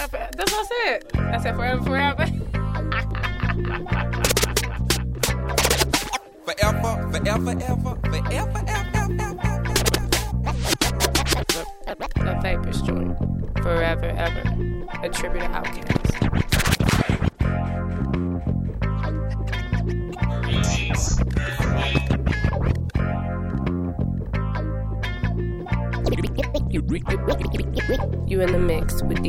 forever. That's what I said. I said forever, forever. Forever, forever, ever, forever, ever. The Vapors joint. Forever, ever. A tribute to Outkast. You in the mix with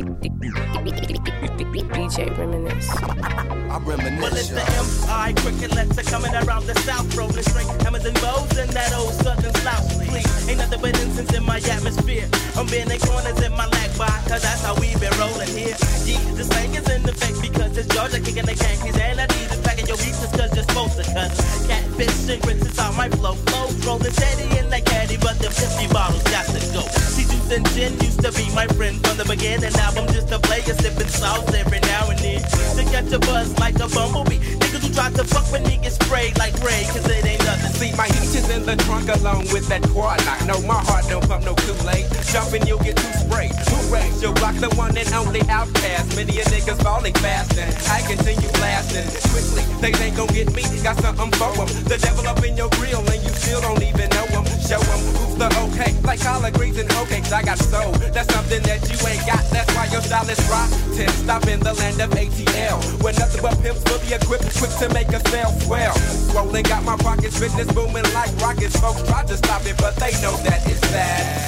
DJ Reminisce. I reminisce. Well, it's the M.I. crickets are coming around the south, rolling straight hammers and bows in that old southern slouch. Please, ain't nothing but incense in my atmosphere. I'm bending corners in my lag bar, cause that's how we been rolling here. Yeah, the slang is in effect because it's Georgia kicking the Yankees and Adidas packing your beats cause you're supposed to cut. Catfish and grits is how my flow flows, rolling steady in that caddy, but them 50 bottles got to go. See, juice and gin used to be my friend from the beginning. Now I'm just a player sipping sauce every now and then to catch a buzz like a bumblebee. Niggas who try to fuck with me get sprayed like Ray, cause it ain't nothing. See, my heat is in the trunk along with that quad knock. No, my heart don't pump no Kool-Aid. Jumping, you'll get too sprayed. Who raised your block? The one and only Outkast. Many a niggas falling fast and I continue blasting quickly. They ain't gon' get me. Got something for them. The devil up in your grill and you still don't even know them. Show them who's the okay. Like collard greens and hoe cakes, I got soul. That's something that you ain't got. That's why your style is rotten. Stop in the land of ATL, where nothing but pimps fully equipped, quick to make a sale swell. Swollen, got my pockets, business booming like rockets. Folks try to stop it, but they know that it's bad.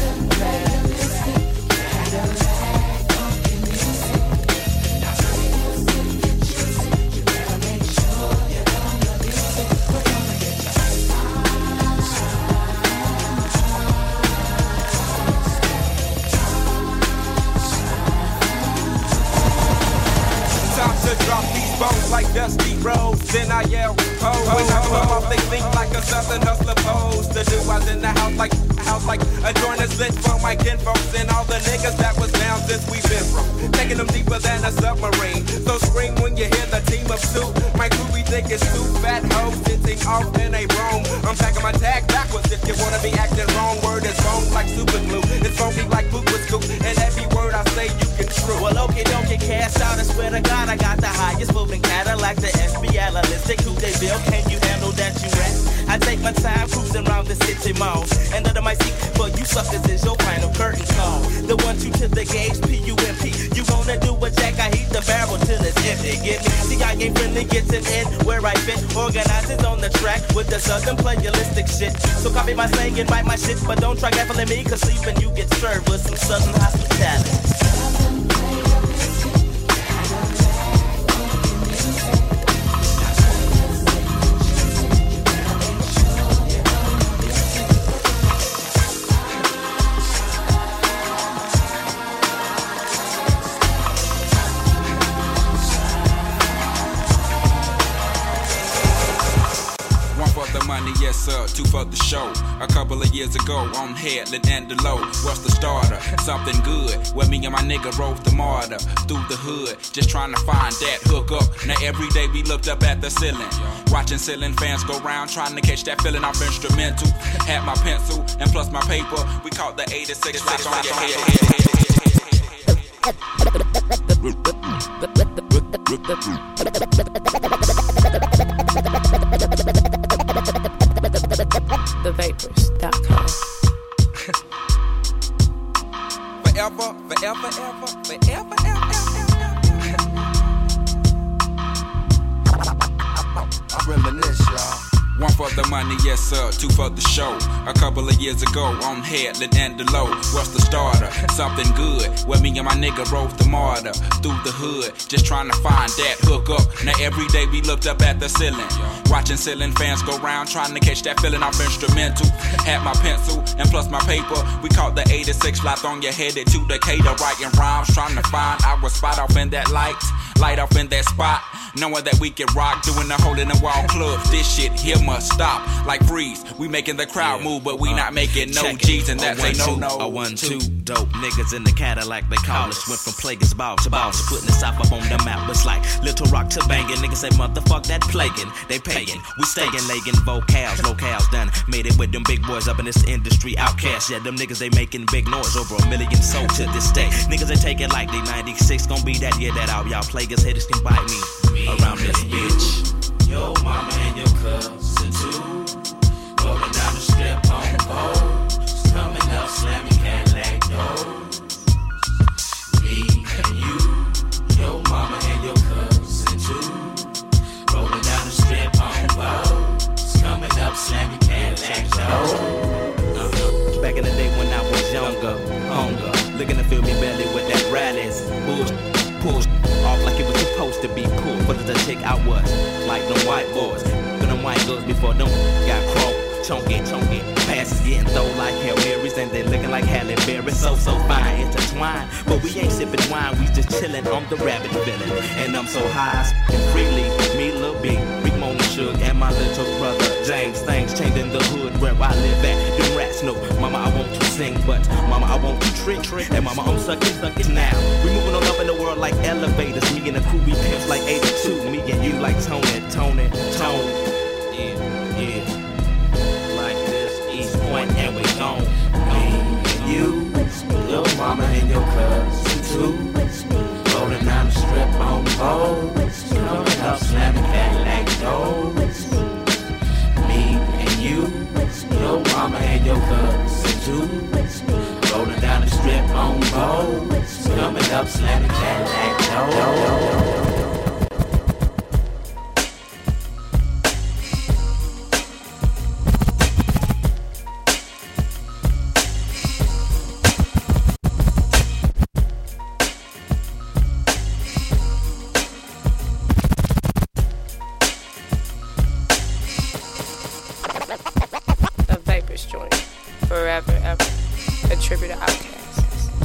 Drop these bones like Dusty Rhodes, then I yell, ho. When I come off, they think like a southern hustler pose. The dude was in the house like a joint is lit for my kinfolks and all the niggas that was down since we been from. Taking them deeper than a submarine. So scream when you hear the team of two. My crew, we think it's two fat hoes sitting off in a room. I'm packing my tag backwards if you wanna be acting wrong. Word is bone like super glue. It's funky like poop with scoop. And every word I say you can true. Well, okay, don't get cast out. I swear to God, I got the highest moving Cadillac, the SBL, Listic, who they build. Can you handle that, you rap? I take my time cruising around the city malls. And under my seat for you suckers is your final curtain call. The 1-2 to the gauge, PUMP. You gonna do a jack, I heat the barrel till it's empty. Get me, see, I ain't friendly, gets it in where I fit. Organizers on the track with the southern playalistic shit. So copy my slang and write my shit, but don't try gaffling me, cause sleeping you get served with some southern hospitality. Yes, sir, 2 for the show. A couple of years ago on Headland and the Low. What's the starter? Something good. Where me and my nigga rode the martyr through the hood, just trying to find that hook up. Now every day we looked up at the ceiling, watching ceiling fans go round, trying to catch that feeling off instrumental. Had my pencil and plus my paper. We caught the 86 slots on your head. TheVapors.com. Forever, forever, ever, forever, ever. I reminisce, y'all. 1 for the money, yes sir, 2 for the show. A couple of years ago on Headland and the Low. What's the starter? Something good. Where me and my nigga rode the martyr through the hood, just trying to find that hook up. Now every day we looked up at the ceiling, watching ceiling fans go round, trying to catch that feeling off instrumental. Had my pencil and plus my paper. We caught the 86 flat on your headed to Decatur, writing rhymes, trying to find our spot off in that light off in that spot. Knowing that we can rock, doing the hole in the wall club. This shit here must stop like freeze. We making the crowd move, but we not making no G's, and that's a no-no. A 1-2, dope niggas in the Cadillac, they call us. Went from Plagueis ball to boss, putting the South up on the map. It's like Little Rock to banging. Niggas say motherfuck that plaguing. They paying, we staying, lagging vocals, locales done. Made it with them big boys up in this industry, outcasts. Yeah, them niggas they making big noise, over 1 million sold to this day. Niggas they take it like they 96, gon' be that year that out. Y'all Plagueis haters can bite me around this bitch. Yo mama and your cousin too, rolling down the strip on gold, coming up slamming Cadillac doors. Me and you, yo mama and your cousin too, rolling down the strip on gold, coming up slamming Cadillac doors. Back in the day when I was younger, hunger, looking to fill me belly with that rallies, push off like it was supposed to be cool. For the take out was like them white boys, but them white girls before them got croaked. Chunky, passes getting thrown like Hail Marys, and they looking like Halle Berry. So fine, intertwined, but we ain't sipping wine, we just chillin' on the rabbit villain. And I'm so high, and freely, me Lil B, Rick Mona Suge, and my little brother James. Things changing the hood where I live at. Them rats know, mama I want to sing, but mama I want to trick, and mama I'm suckin' now. We moving on up in the world like elevators, me and the crew we pimps like 82, me and you like Tone. Yeah. And we gon' be you, your mama and your cousin too, rolling down the strip on poles, coming up slamming Cadillac doors. Me and you, your mama and your cousin too, rolling down the strip on poles, coming up slamming Cadillac doors. Forever, ever. A tribute to Outkast.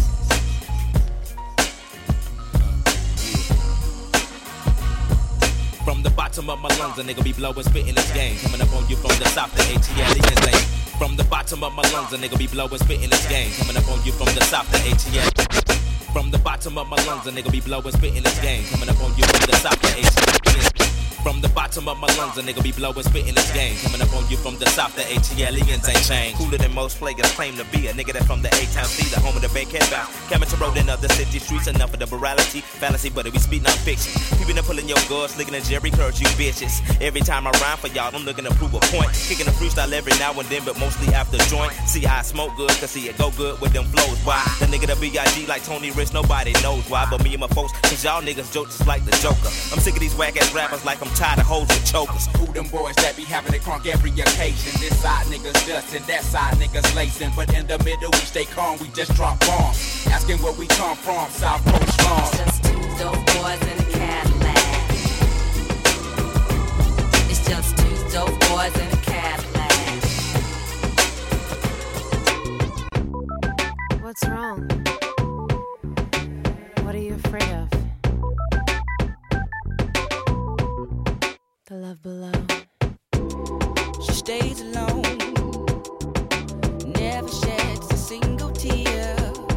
From the bottom of my lungs, a nigga be blowing, spitting this game. Coming up on you from the south, the ATL and From the bottom of my lungs, a nigga be blowing, spitting this game. Coming up on you from the south, the ATL. From the bottom of my lungs, a nigga be blowing, spitting this game. Coming up on you from the south, the ATL. From the bottom of my lungs, a nigga be blowing, spitting this game. Coming up on you from the south, the ATLians ain't changed. Cooler than most players claim to be. A nigga that from the A-Town C, the home of the Bankhead bound. Coming to road in other city streets, enough of the morality, fallacy, but we speak non-fiction. People that pulling your guards, looking at Jerry Curls, you bitches. Every time I rhyme for y'all, I'm looking to prove a point. Kicking a freestyle every now and then, but mostly after joint. See how I smoke good, cause see it go good with them flows. Why? The nigga that B.I.G. like Tony Rich, nobody knows why, but me and my folks, cause y'all niggas joke just like the Joker. I'm sick of these whack-ass rappers like I'm tired of hoes with chokers. Who them boys that be having it crunk every occasion? This side niggas dustin', that side niggas lacing, but in the middle we stay calm, we just drop bombs. Asking where we come from, South Coast strong. Just two dope boys in a Cadillac. It's just two dope boys in a Cadillac. What's wrong? What are you afraid of? The love below. She stays alone, never sheds a single tear.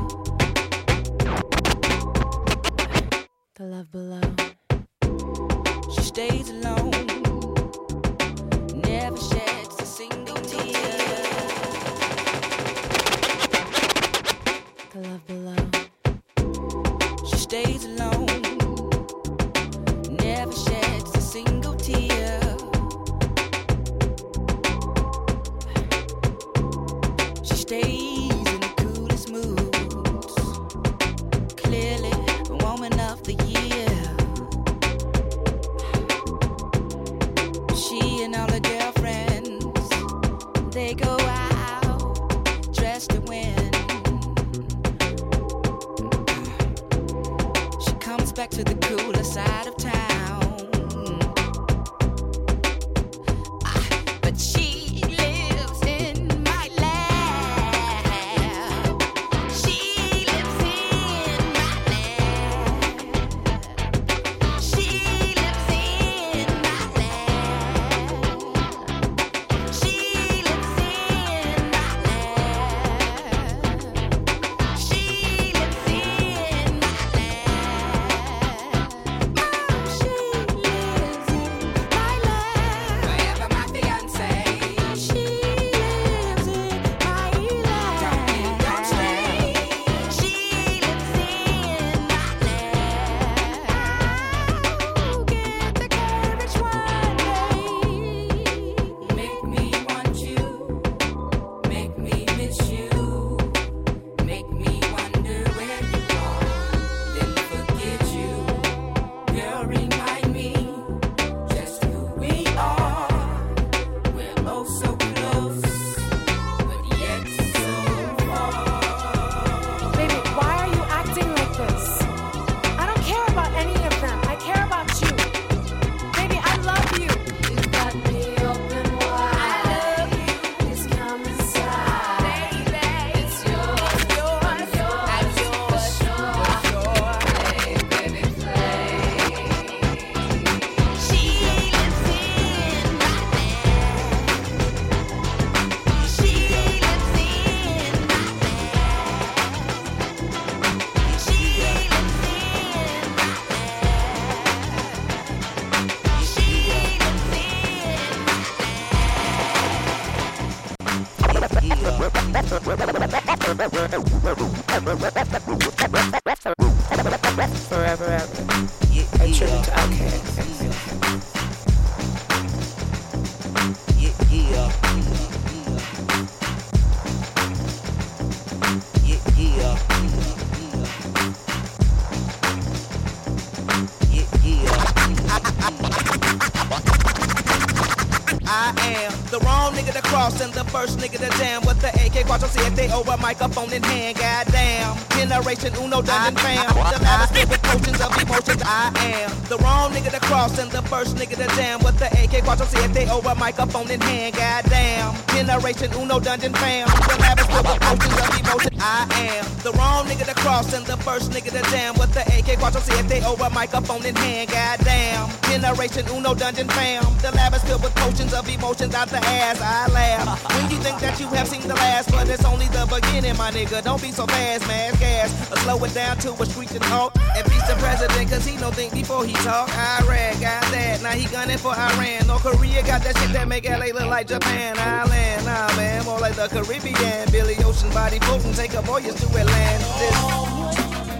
The love below. She stays alone, never sheds a single tear. The love below. She stays alone, never sheds a single tear. She stays in the coolest moods, clearly the woman of the year. She and all her girlfriends, they go out dressed to win. She comes back to the cooler side of town. But she lives in my lab. She lives in my lab. She lives in my lab. Forever ever. A tribute to Outkast. I am the wrong nigga to cross and the first nigga to jam with the AK Quattro CFD over microphone in hand. Goddamn, generation Uno done fam. The lattice filled with potions of emotions. I am the wrong nigga to cross and the first nigga to jam with the AK Quattro CFD over microphone in hand. Goddamn, generation Uno dungeon fam. The lattice filled with potions of emotions. I am the wrong nigga to cross and the first nigga to jam with the AK Quattro CFD over microphone in hand. Goddamn, generation Uno dungeon fam. The lab is filled with potions of emotions out the ass. I laugh when you think that you have seen the last, but it's only the beginning, my nigga. Don't be so fast, man. Gas, or slow it down to a screeching halt. And peace the president, cause he don't think before he talk. Iraq got that, now he gunning for Iran. North Korea got that shit that make LA look like Japan. Island, nah man, more like the Caribbean. Billy Ocean body floating, take a voyage to Atlantis.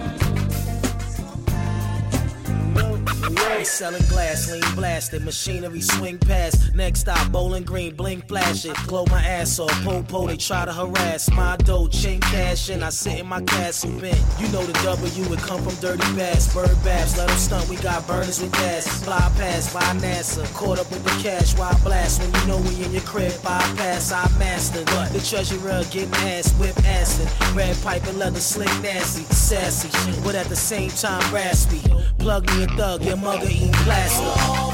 Selling glass, lean blasted, machinery swing past. Next stop, Bowling Green, blink flash it. Blow my ass off, po-po, they try to harass. My dough, chain cash in, I sit in my castle bent. You know the W, it come from dirty bass. Bird baths, let them stunt, we got burners with gas. Fly past by NASA, caught up with the cash. Why blast when you know we in your crib? Bypass, I mastered. But the treasurer getting ass, whip acid. Red pipe and leather, slick nasty, sassy. But at the same time, raspy. Plug me a thug, your mother eating plastic.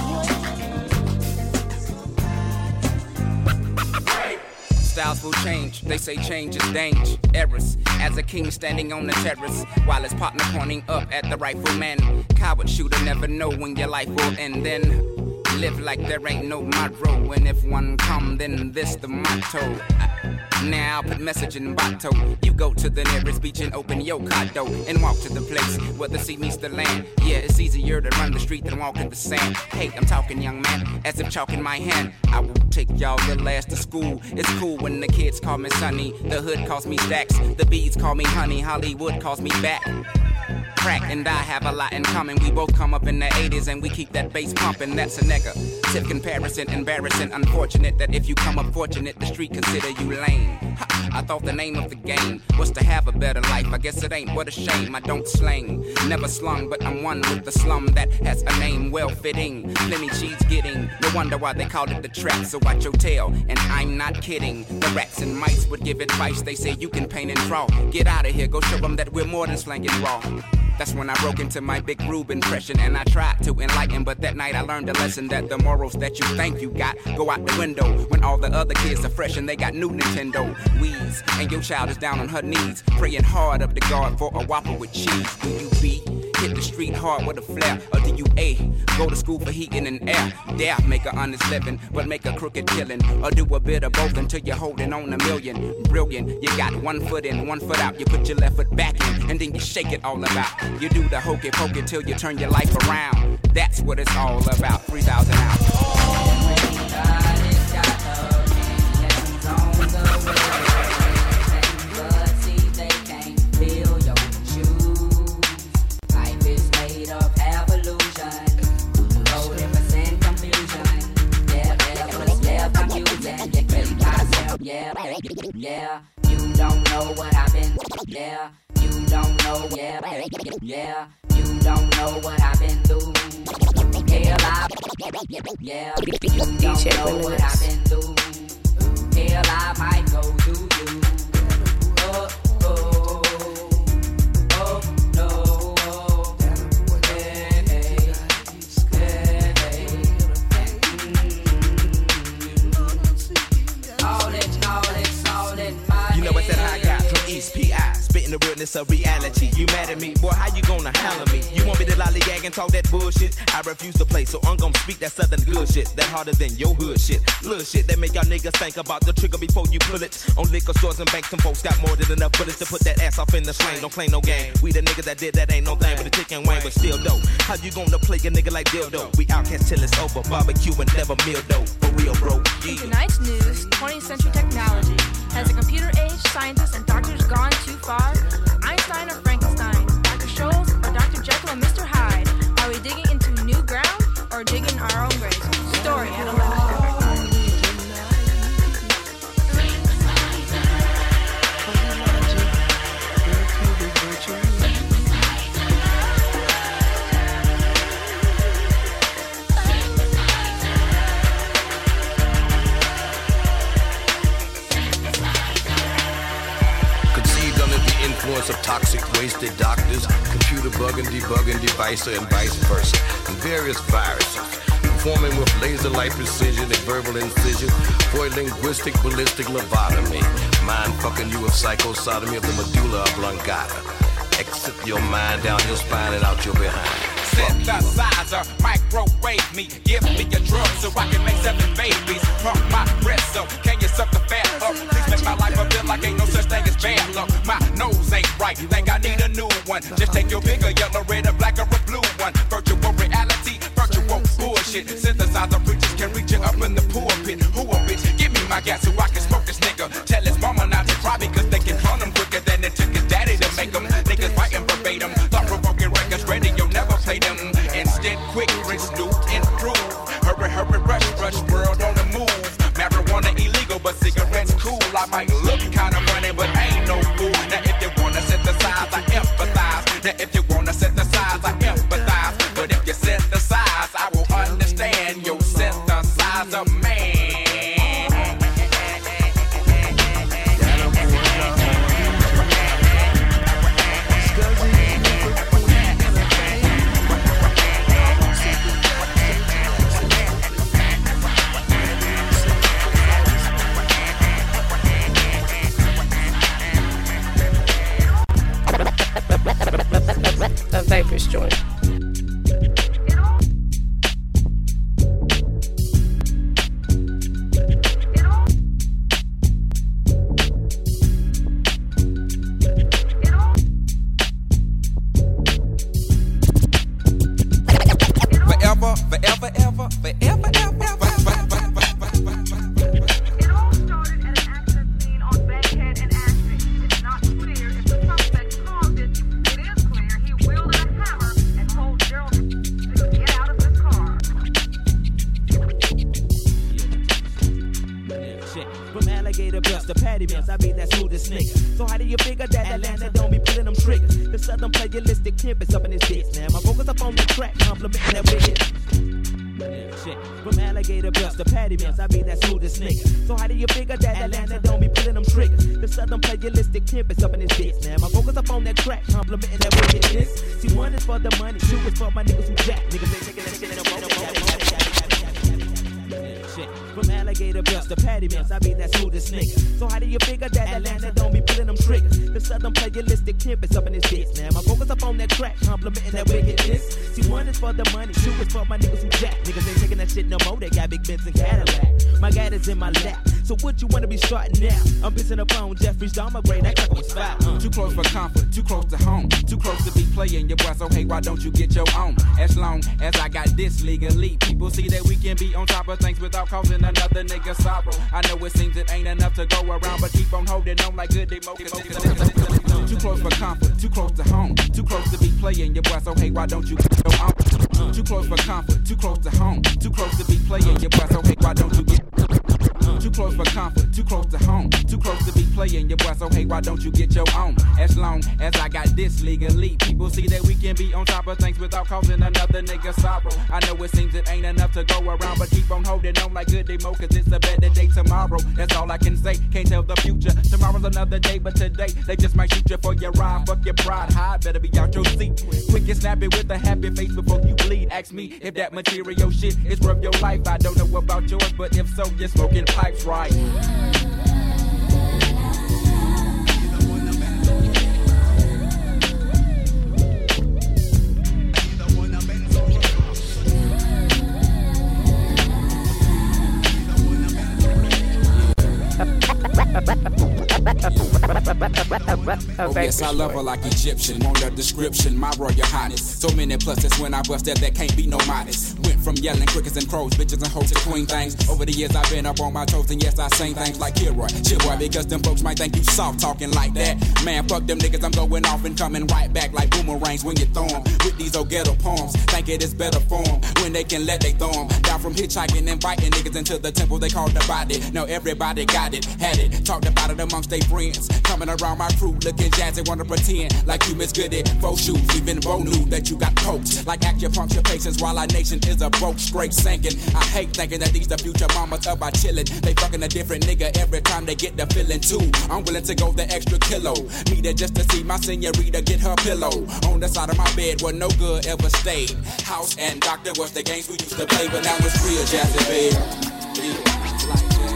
Styles will change, they say change is dangerous. As a king standing on the terrace, while his partner pointing up at the rifleman. Coward shooter never know when your life will end. Then live like there ain't no tomorrow. And if one come, then this the motto. Now put message in bottle. You go to the nearest beach and open your condo and walk to the place where the sea meets the land. Yeah, it's easier to run the street than walk in the sand. Hey, I'm talking young man, as if chalk in my hand. I will take y'all the last to school. It's cool when the kids call me Sonny. The hood calls me Stacks. The bees call me Honey. Hollywood calls me back. Crack and I have a lot in common. We both come up in the 80s and we keep that bass pumping. That's a negative comparison, embarrassing, unfortunate that if you come up fortunate, the street consider you lame. I thought the name of the game was to have a better life. I guess it ain't, what a shame. I don't slang, never slung, but I'm one with the slum that has a name well fitting. Plenty cheese getting, no wonder why they called it the trap. So watch your tail, and I'm not kidding. The rats and mice would give advice. They say you can paint and draw. Get out of here, go show them that we're more than slanging raw. That's when I broke into my Big Rube impression and I tried to enlighten, but that night I learned a lesson that the morals that you think you got go out the window when all the other kids are fresh and they got new Nintendo Wii's, and your child is down on her knees praying hard up to God for a Whopper with cheese. Do you B? Hit the street hard with a flare, or do you A? Go to school for heating and air. Dare make a honest living, but make a crooked killing, or do a bit of both until you're holding on a million. Brilliant, you got 1 foot in, 1 foot out. You put your left foot back in, and then you shake it all about. You do the hokey pokey till you turn your life around. That's what it's all about. 3,000 hours. Yeah, you don't know what I've been. Yeah, you don't know. Yeah, you don't know what I've been through. Hell, yeah, you don't know what I've been through. Hell, I might go do you. Oh, oh, oh, no. Hey, hey, hey, You know what that I got? East PI, spitting the realness of reality. You mad at me? Boy, how you gonna handle me? You want me to lollygag and talk that bullshit? I refuse to play, so I'm gonna speak that southern good shit. That harder than your hood shit. Little shit that make y'all niggas think about the trigger before you pull it. On liquor stores and banks, some folks got more than enough bullets to put that ass off in the slang. Don't claim no game. We the niggas that did that ain't no thing but a chicken wing, but still dope. How you gonna play a nigga like dildo? We outcast till it's over. Barbecue and never meal dough. For real, bro. In tonight's news, 20th century technology. Has a computer age, scientists, and doctors gone too far? Einstein or Frankenstein? Dr. Scholl's or Dr. Jekyll and Mr. Hyde? Are we digging into new ground or digging our own graves? Story at 11. Of toxic, wasted doctors, computer bugging, debugging device, and vice versa, and various viruses, forming with laser-like precision and verbal incision for a linguistic, ballistic lobotomy, mind-fucking you with psychosodomy of the medulla oblongata. Exit your mind down your spine and out your behind. Synthesizer, microwave me, give me a drug so I can make 7 babies from my breast. So can you suck the fat up? Please make my life a feel like ain't no such thing as bad luck. My nose ain't right, think I need a new one. Just take your bigger yellow, red, or black, or a blue one. Virtual reality, virtual bullshit. Synthesizer preachers can reach you up in the pulpit. Who a bitch? Give me my gas so I can smoke this nigga. Tell his mama not to cry because they can clone him quicker than it took his daddy to make him. Niggas fighting verbatim, thought-provoking records, radio never play them. Instead, quick, rinse, loot, improve. Hurry, hurry, rush, rush, world on the move. Marijuana illegal, but cigarettes cool. I might look kinda funny, but ain't no fool. Now if you wanna synthesize, I empathize. Now if you wanna synthesize, I empathize. But if you synthesize, I will understand your synthesizer, man. A Vapors joint. Forever, forever, ever, forever, ever. The patty mans, I be that smoothest nigga. So how do you figure that Atlanta don't be pulling them triggers? The southern playalistic campus up in his bitch. Now my focus up on the track, complimenting that wicked. Shit. From alligator bus to patty mans, I be that smoothest nigga. So how do you figure that Atlanta don't be pulling them triggers? The southern playalistic campus up in his bitch. Now my focus up on that track, complimenting that wickedness. See, 1 is for the money, 2 is for my niggas who jack. Niggas ain't taking that shit in the From alligator bus to patty mans, I be that smoothest nigga. So how do you figure that Atlanta don't be pulling them triggers? The southern playalistic campus up in his bitch. Now my focus up on that track, complimenting that wickedness. See, 1 is for the money, 2 is for my niggas who jack. Niggas ain't taking that shit no more, they got big Benz and Cadillac. My gat is in my lap, so what you wanna be starting now? I'm pissing up on Jeffrey's Dahmer grade, that crack was fire. Too close for comfort, too close to home, too close to be playing your boy. So hey, why don't you get your own? As long as I got this legally, people see that we can be on top of things without causing another nigga sorrow. I know it seems it ain't enough to go around, but keep on holding on like good emo. Too close for comfort, too close to home, too close to be playing your boy. So hey, why don't you get your own? Too close for comfort, too close to home, too close to be playing your boy. So hey, why don't you get too close for comfort, too close to home, too close to be playing your boy. So hey, why don't you get your own? As long as I got this legally, people see that we can be on top of things without causing another nigga sorrow. I know it seems it ain't enough to go around, but keep on holding on like good emo, cause it's a better day tomorrow. That's all I can say, can't tell the future. Tomorrow's another day, but today they just might shoot you for your ride. Fuck your pride, high, better be out your seat. Quick and snappy with a happy face before you bleed. Ask me if that material shit is worth your life. I don't know about yours, but if so, you're smoking pipes right. Oh yes, I love her like Egyptian. Want a description, my royal highness. So many pluses when I bust that can't be no modest. Went from yelling crickets and crows, bitches and hoes to queen things. Over the years I've been up on my toes and yes I sing things like Kilroy, Chilroy, because them folks might think you soft talking like that. Man, fuck them niggas, I'm going off and coming right back like boomerangs when you throw them. With these old ghetto poems, think it is better form when they can let they throw them. Down from hitchhiking, inviting niggas into the temple they called the body. Now everybody got it, had it, talked about it amongst their friends. Coming around my crew looking jazzy, wanna pretend like you Miss Goody. Faux shoes, even Bo knew that you got poked. Like acupuncture patients while our nation is a broke, straight sinking. I hate thinking that these the future mamas of our chillin'. They fucking a different nigga every time they get the feeling too. I'm willing to go the extra kilo. Me there just to see my senorita get her pillow. On the side of my bed where no good ever stayed. House and doctor was the games we used to play, but now it's real jazzy, babe. Yeah, like that.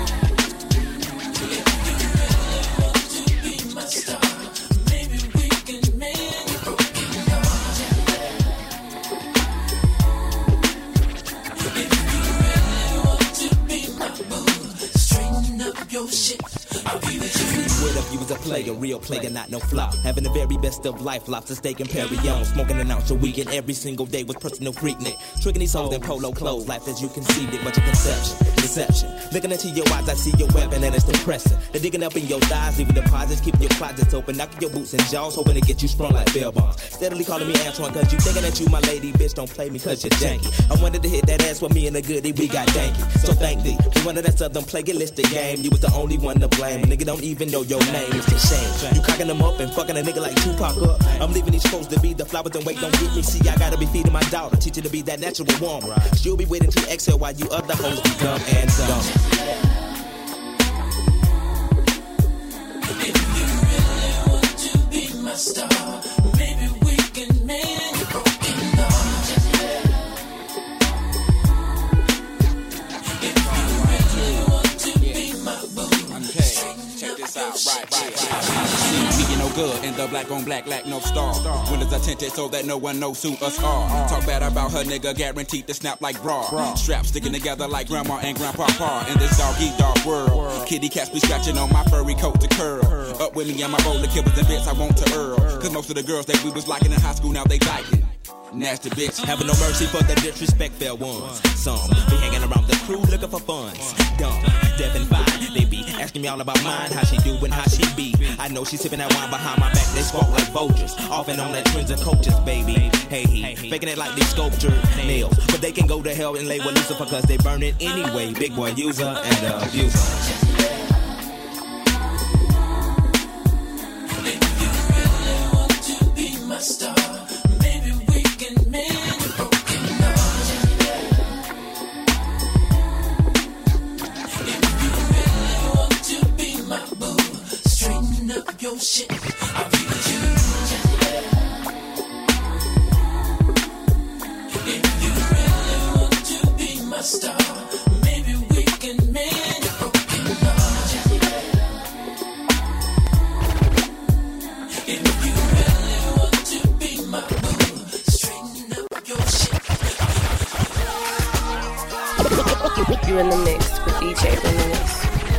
Your shit, I'll be with you. What if you was a player, real player, not no flop? Having the very best of life, lobster steak and Perignon. Smoking an ounce a weekend every single day with personal freaknik. Tricking these hoes in polo clothes, life as you conceived it, but your conception, deception. Looking into your eyes, I see your weapon and it's depressing. They're digging up in your thighs, leaving deposits, keeping your closets open, knocking your boots and jaws, hoping to get you sprung like bell bombs. Steadily calling me Antoine, cause you thinking that you my lady, bitch, don't play me cause you're janky. I wanted to hit that ass with me and the goodie, we got danky. So thank thee, you wanted that southern plagiaristic game, you was the only one to blame. Nigga don't even know your name, it's a shame. You cocking them up and fucking a nigga like Tupac up. I'm leaving these folks to be the flowers and wait, don't get me. See, I gotta be feeding my daughter, teach her to be that natural woman. She'll be waiting to exhale while you other hoes be dumb and dumb. If you really want to be my star, maybe we can make it broken heart. If you really want to be my boo, check this out, right. See me no good in the black on black, lack no star. Windows are tinted so that no one knows who us are. Talk bad about her nigga, guaranteed to snap like bra. Straps sticking together like grandma and grandpa. In this dog world, kitty cats be scratching on my furry coat to curl. Up with me and my roller killers and bits I want to earl. Cause most of the girls that we was liking in high school now they liking. Nasty bitch, having no mercy for the disrespect fair ones. Some be hanging around the crew looking for funds. Dumb, deaf and fine. They be asking me all about mine, how she do and how she be. I know she sipping that wine behind my back. They spark like vultures, off and on that trends and coaches, baby. Hey, faking it like they sculpture nails, but they can go to hell and lay with Lucifer cause they burn it anyway. Big boy user and abuser. Star, maybe we can make it broken heart. If you really want to be my boo, straighten up your shit, I'll be with you. If you really want to be my star, maybe we can make it broken heart. If you you in the mix with DJ Reminisce.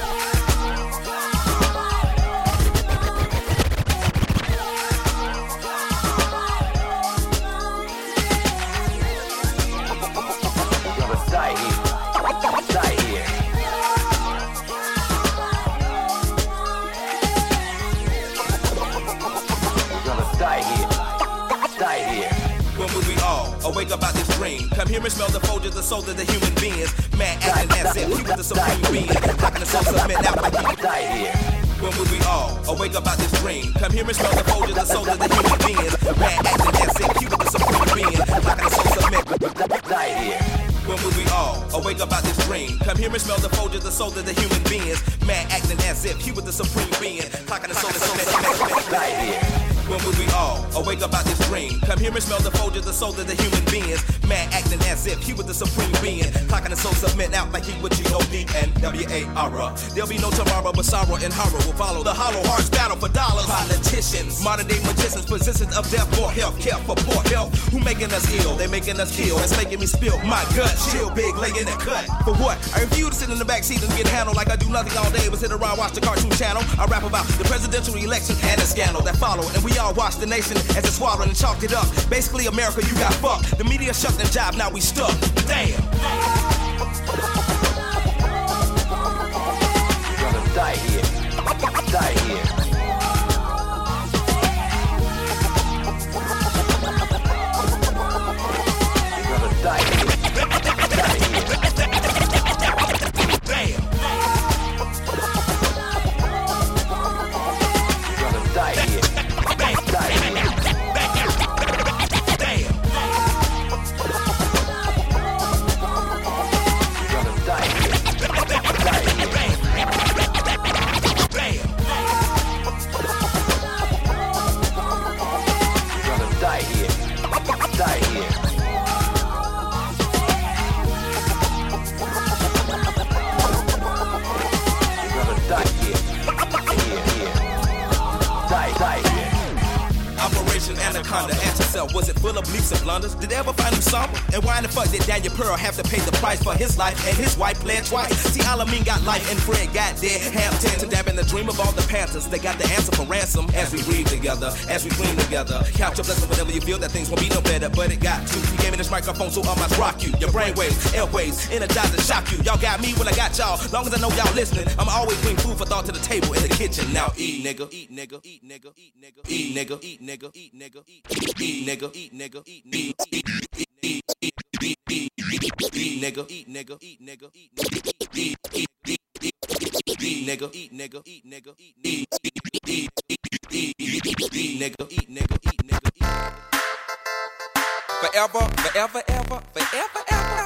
Wake up out this dream. Come here and smell the Folgers, the souls of the human beings. Mad acting as if he was the supreme being. Rocking the soul submit out like he died here. When will we all awake up out this dream? Come here and smell the Folgers, the souls of the human beings. Mad acting as if he was the supreme being. Rocking the soul submit died here. When will we all awake up out this dream? Come here and smell the Folgers, the souls of the human beings. Mad acting as if he was the supreme being. Rocking the soul submit died here. When will we all awake up out this dream? Come here and smell the Folgers, the souls of the human beings. Man acting as if he was the supreme being. Clocking the soul submit out like he would G-O-D and W-A-R-A. There'll be no tomorrow, but sorrow and horror will follow. The hollow hearts battle for dollars. Politicians, modern day magicians, physicians of death for health care for poor health. Who making us ill? They making us kill. It's making me spill my gut. Chill, big, lay in the cut. For what? I refuse to sit in the back seat and get handled like I do nothing all day but sit around watch the Cartoon Channel. I rap about the presidential election and the scandal that followed, and we all watch the nation as it swallowed and chalked it up. Basically, America, you got fucked. The media shut their job, now we stuck. Damn. You're gonna die here. Die here. You're gonna die here. Die here. Damn. You're gonna die here. Die here. Anaconda, ask yourself, was it full of leaps and blunders? Did they ever find him something? And why in the fuck did Daniel Pearl have to pay the price for his life and his wife played twice? See, Alameen got life and Fred got dead. Hampton to dab in the dream of all the Panthers. They got the answer for ransom as we breathe together, as we clean together. Count your blessings whenever you feel that things won't be no better, but it got to. You gave me this microphone, so I must rock you. Your brainwaves, airwaves, energize and shock you. Y'all got me when I got y'all. Long as I know y'all listening, I'm always bring food for thought to the table in the kitchen. Now eat, nigga. Eat, nigga. Eat, nigga. Eat, nigga. Eat, nigga. Eat, nigga. Eat, nigga. Eat, nigga. Eat, nigga. Eat, nigga. Nigga, eat nigga, eat nigga, eat nigga, eat nigga, eat nigga, eat nigga, eat nigga, eat nigga. Forever, forever, ever, forever, ever.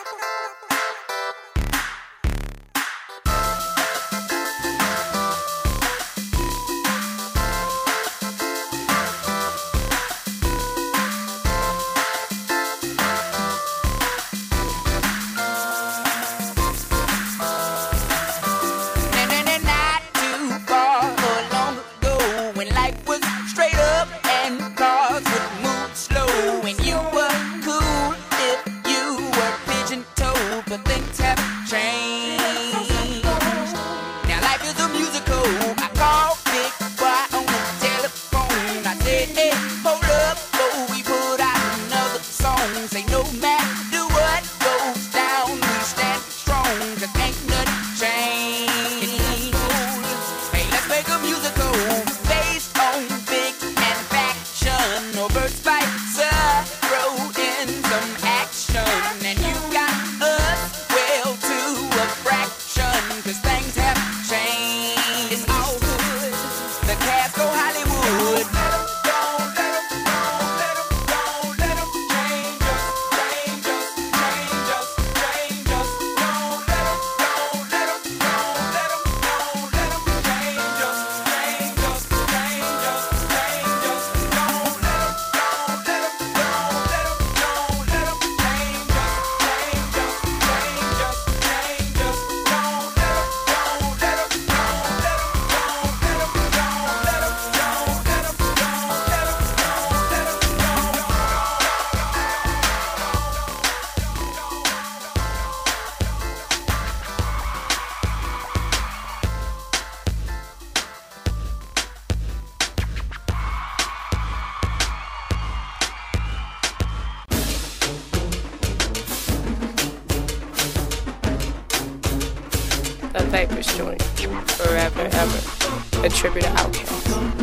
Vapors joint, forever, ever, a tribute to Outkast.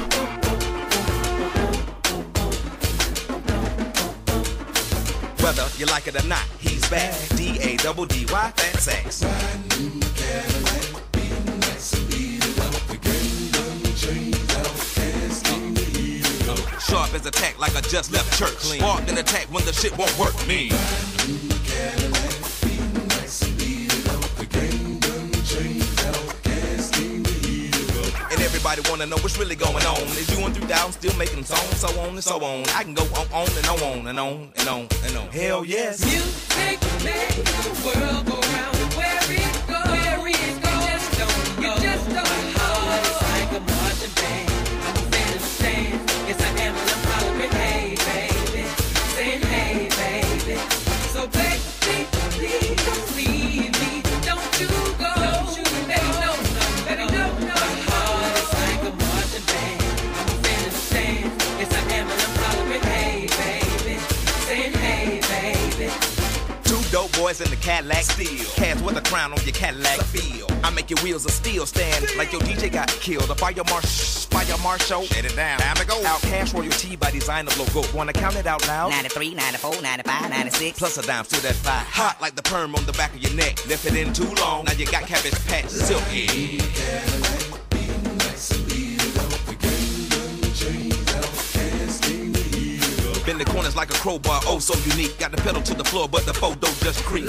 Whether you like it or not, he's back. D-A-double-D-Y, fat sex. Brand new Cadillac, beating that speed up. The game done changed, Outkast in the heat up. Sharp as attack like I just left church. Sparked and attack when the shit won't work. Me. Brand new Cadillac, beating that speed up. The game done changed, Outkast in the heat up. And everybody wanna know what's really going on. Is you and 3,000 still making songs, so on and so on. I can go on and on and on and on and on. Hell yes. Music make the world go round. Where it goes, you just don't know. It's like a marching band. I'm a fan of the stand. Yes, I am. boys in the Cadillac. Steel. Cats with a crown on your Cadillac. Feel. I make your wheels of steel stand like your DJ got killed. A fire marshal. Shut it down. Time to go. Outcast royalty by design of logo. Wanna count it out loud? 93, 94, 95, 96. Plus a dime, still that fire. Hot like the perm on the back of your neck. Left it in too long. Now you got cabbage patch silky. Bend the corners like a crowbar, oh so unique. Got the pedal to the floor, but the photo just creep.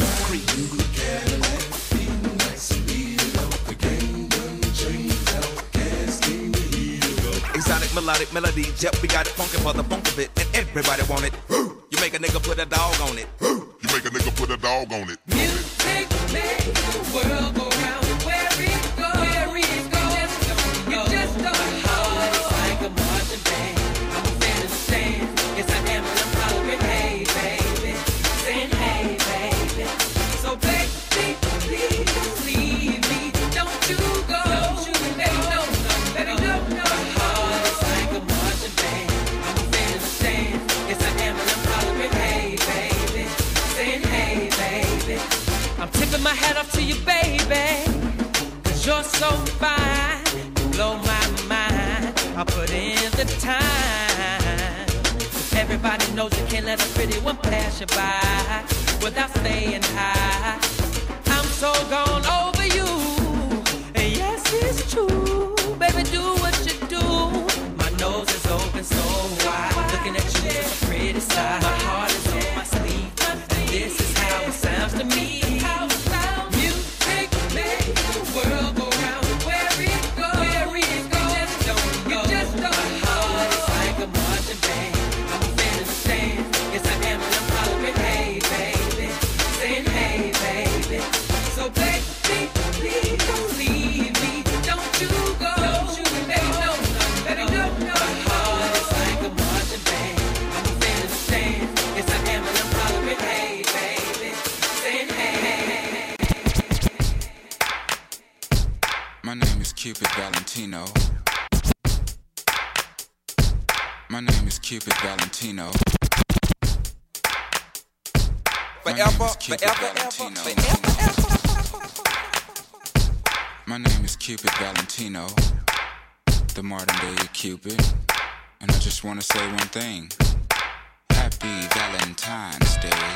Exotic melodic melodies, yep, we got it funky for the funk of it, and everybody want it. You make a nigga put a dog on it. You make a nigga put a dog on it. Music makes the world go round. Where it goes, you just don't know. It's like a marching band. I'm a fan of the stand. Yes, I am, and I'm hollering, hey, baby. Saying, hey, baby. So, baby, please leave me. Don't you go. Baby, no. Baby, no. It's like a marching band. I'm a fan of the stand. Yes, I am, and I'm hollering, hey, baby. Saying, hey, baby. I'm tipping my hat off to you, baby. Cause you're so fine. You blow my mind. I put in the time. Everybody knows you can't let a pretty one pass you by without staying high. I'm so gone over you. And yes, it's true. Baby, do what you do. My nose is open so wide. Looking at you with a pretty side. My heart is on my sleeve. And this is how it sounds to me. Music makes the world go round. Where it goes, you just don't know. It's like a marching band. I'm a fan of the stand. Yes, I am, and I'm hollering, hey, baby. Saying, hey, baby. So, baby, please don't leave me. Don't you go. Baby, no. Baby, no. My heart is like a marching band. I'm a fan of the stand. Yes, I am, and I'm hollering, hey, baby. Saying, hey. My name is Cupid Valentino. My name is Cupid Valentino. Forever. My name is Cupid Valentino, the modern day Cupid, and I just want to say one thing. Happy Valentine's Day.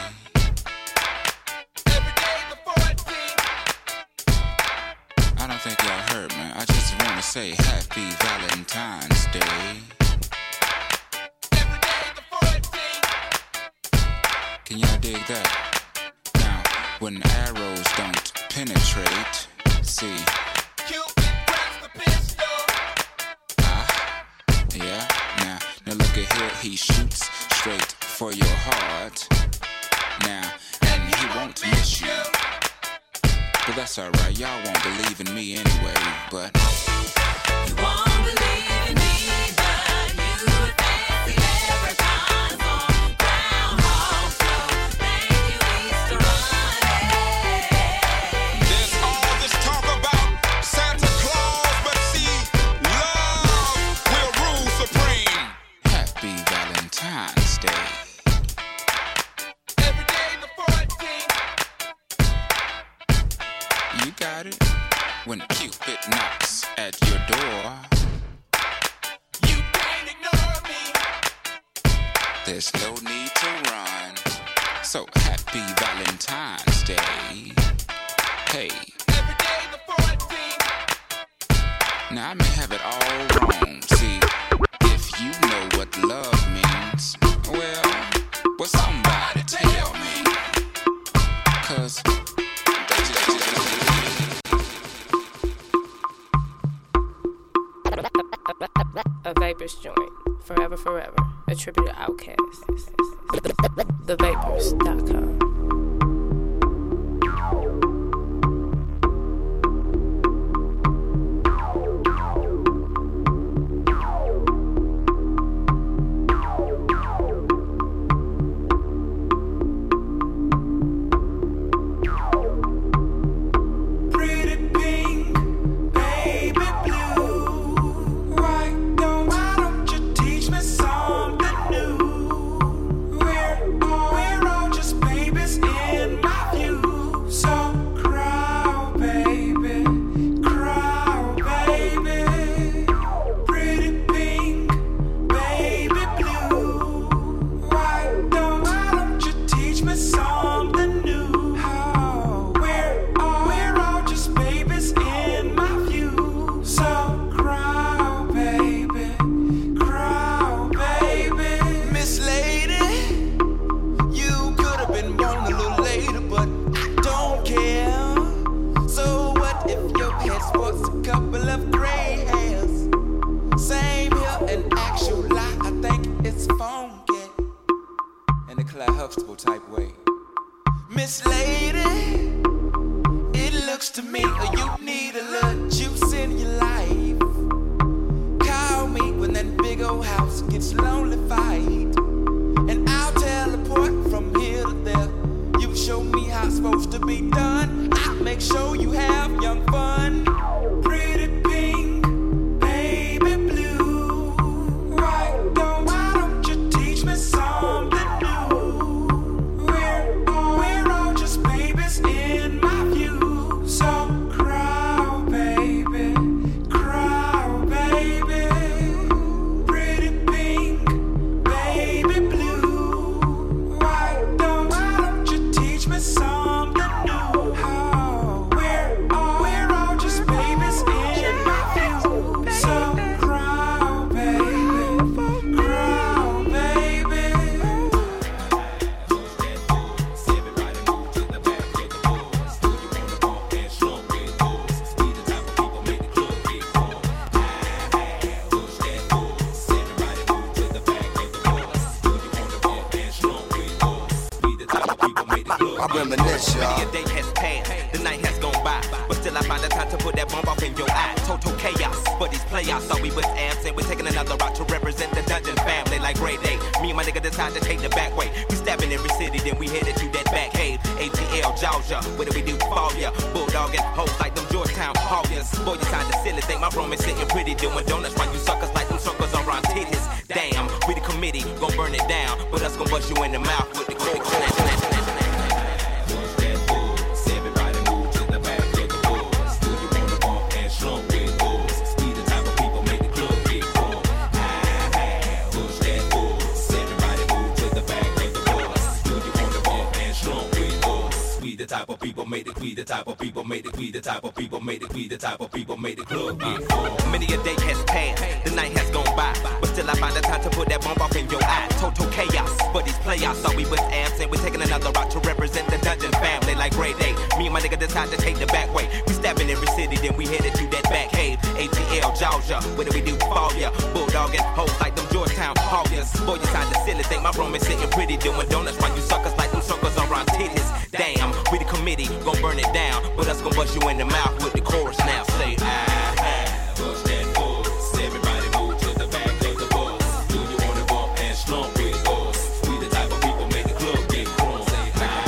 I don't think y'all heard me. I just want to say Happy Valentine's Day. Can y'all dig that? Now, when arrows don't penetrate, see. Yeah, now look at here, he shoots straight for your heart. Now, and he won't miss you. But that's alright, y'all won't believe in me anyway, but you won't believe in me, but you would fancy leprechauns on Groundhog Flow. Thank you, Easter Monday. There's all this talk about Santa Claus, but see, love will rule supreme. Happy Valentine's Day. You got it. When Cupid knocks at your door, you can't ignore me. There's no need to run. So happy Valentine's Day. Hey. Now I may have it all wrong. See, if you know what love means, well, somebody tell me. 'Cause a Vapors joint, forever, forever. A tribute to Outkast. TheVapors.com. Babies Huxtable type way. Miss Lady, it looks to me like you need a little juice in your life. Call me when that big old house gets lonely fight, and I'll teleport from here to there. You show me how it's supposed to be done. I'll make sure you have young fun. Pretty pink, baby blue. Why don't you teach me something new? We're all just babies in my view. So cry, baby, pretty pink, baby blue. Why don't you teach me something new? Oh, we're all just babies in my view. So cry, baby. I reminisce, y'all. Many a day has passed, the night has gone by, but still I find the time to put that bomb off in your eye. Total chaos, but these playoffs thought we was absent. We're taking another route to represent the Dungeon family like grade A. Me and my nigga decide to take the back way. We stabbing every city, then we headed to that back cave. ATL, Georgia, what do we do for ya? Bulldogging hoes like them Georgetown Hoyas. Boy, you kinda silly, think my room is sitting pretty, doing donuts while you suckers like them suckers around titties. Damn, we the committee, gon' burn it down, but us gon' bust you in the mouth with the cold. The type of people made it, we the type of people made it, we the type of people made it, we the type of people made it club get full. Many a day has passed, the night has gone by, but still I find the time to put that bomb off in your eye. Total chaos, but these playoffs thought we was absent. We're taking another route to represent the Dungeon family like grade A. Me and my nigga decide to take the back way. We stabbing every city, then we headed to that back cave. ATL, Georgia, what do we do for ya? Bulldogging hoes like them Georgetown Hoyas. Boy, you kinda silly, think my room is sitting pretty, doing donuts while you suckers like them suckers around titties. Damn, we the committee, gon' burn it down, but us gon' bust you in the mouth with the chorus now. Say, Push that force, everybody move to the back of the bus. Do you wanna bump and slump with us? We the type of people make the club get crunk. Say,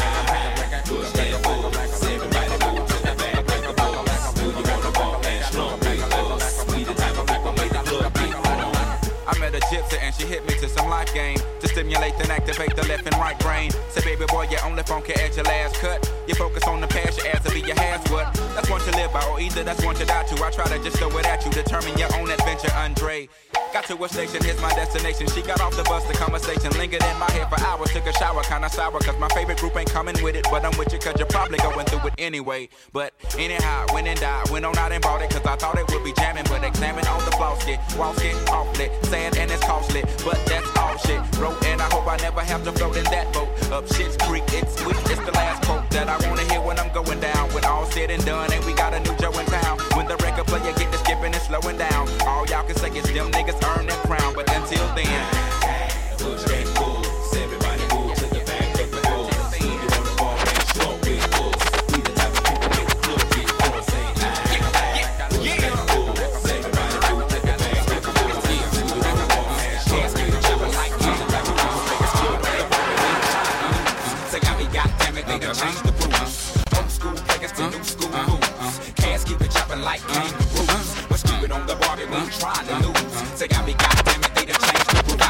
push that force, everybody move to the back of the bus. Do you wanna bump and slump with us? We the type of people make the club get crunk. I met a gypsy and she hit me to some life game to stimulate and activate the left and right brain. Say, baby boy, you only funky at your last cut. You focus on the past, your ass will be your has what. That's one to live by, or either that's one to die to. I try to just throw it at you, determine your own adventure, Andre. Got to a station, here's my destination. She got off the bus, the conversation lingered in my head for hours. Took a shower, kinda sour, cause my favorite group ain't coming with it. But I'm with you, cause you're probably going through it anyway. But anyhow, went and died, went on out and bought it, cause I thought it would be jamming. But examine all the flaws, walls get awfully sad and it's costly. But that's all shit, bro, and I hope I never have to float in that boat. Up shit's creek, it's sweet, it's the last quote that I wanna hear when I'm going down. When all said and done, and we got a new Joe in town. When the record player get to skipping and slowing down, all y'all can say is them niggas earn that crown. But until then, push that force, everybody move to the back of the bus. Do you wanna bump and slump with us? We the type of people make the club get crunk. Say, push that force, everybody move to the back of the bus. Do you wanna bump and slump with us? We the type of people make the club get crunk. say, goddamn it, they done changed the rules. Old school players to new school rules. Cats keep it chopping like kangaroos. What's stupid on the bar, we trying to lose. Say, goddamn it, they done changed the rules.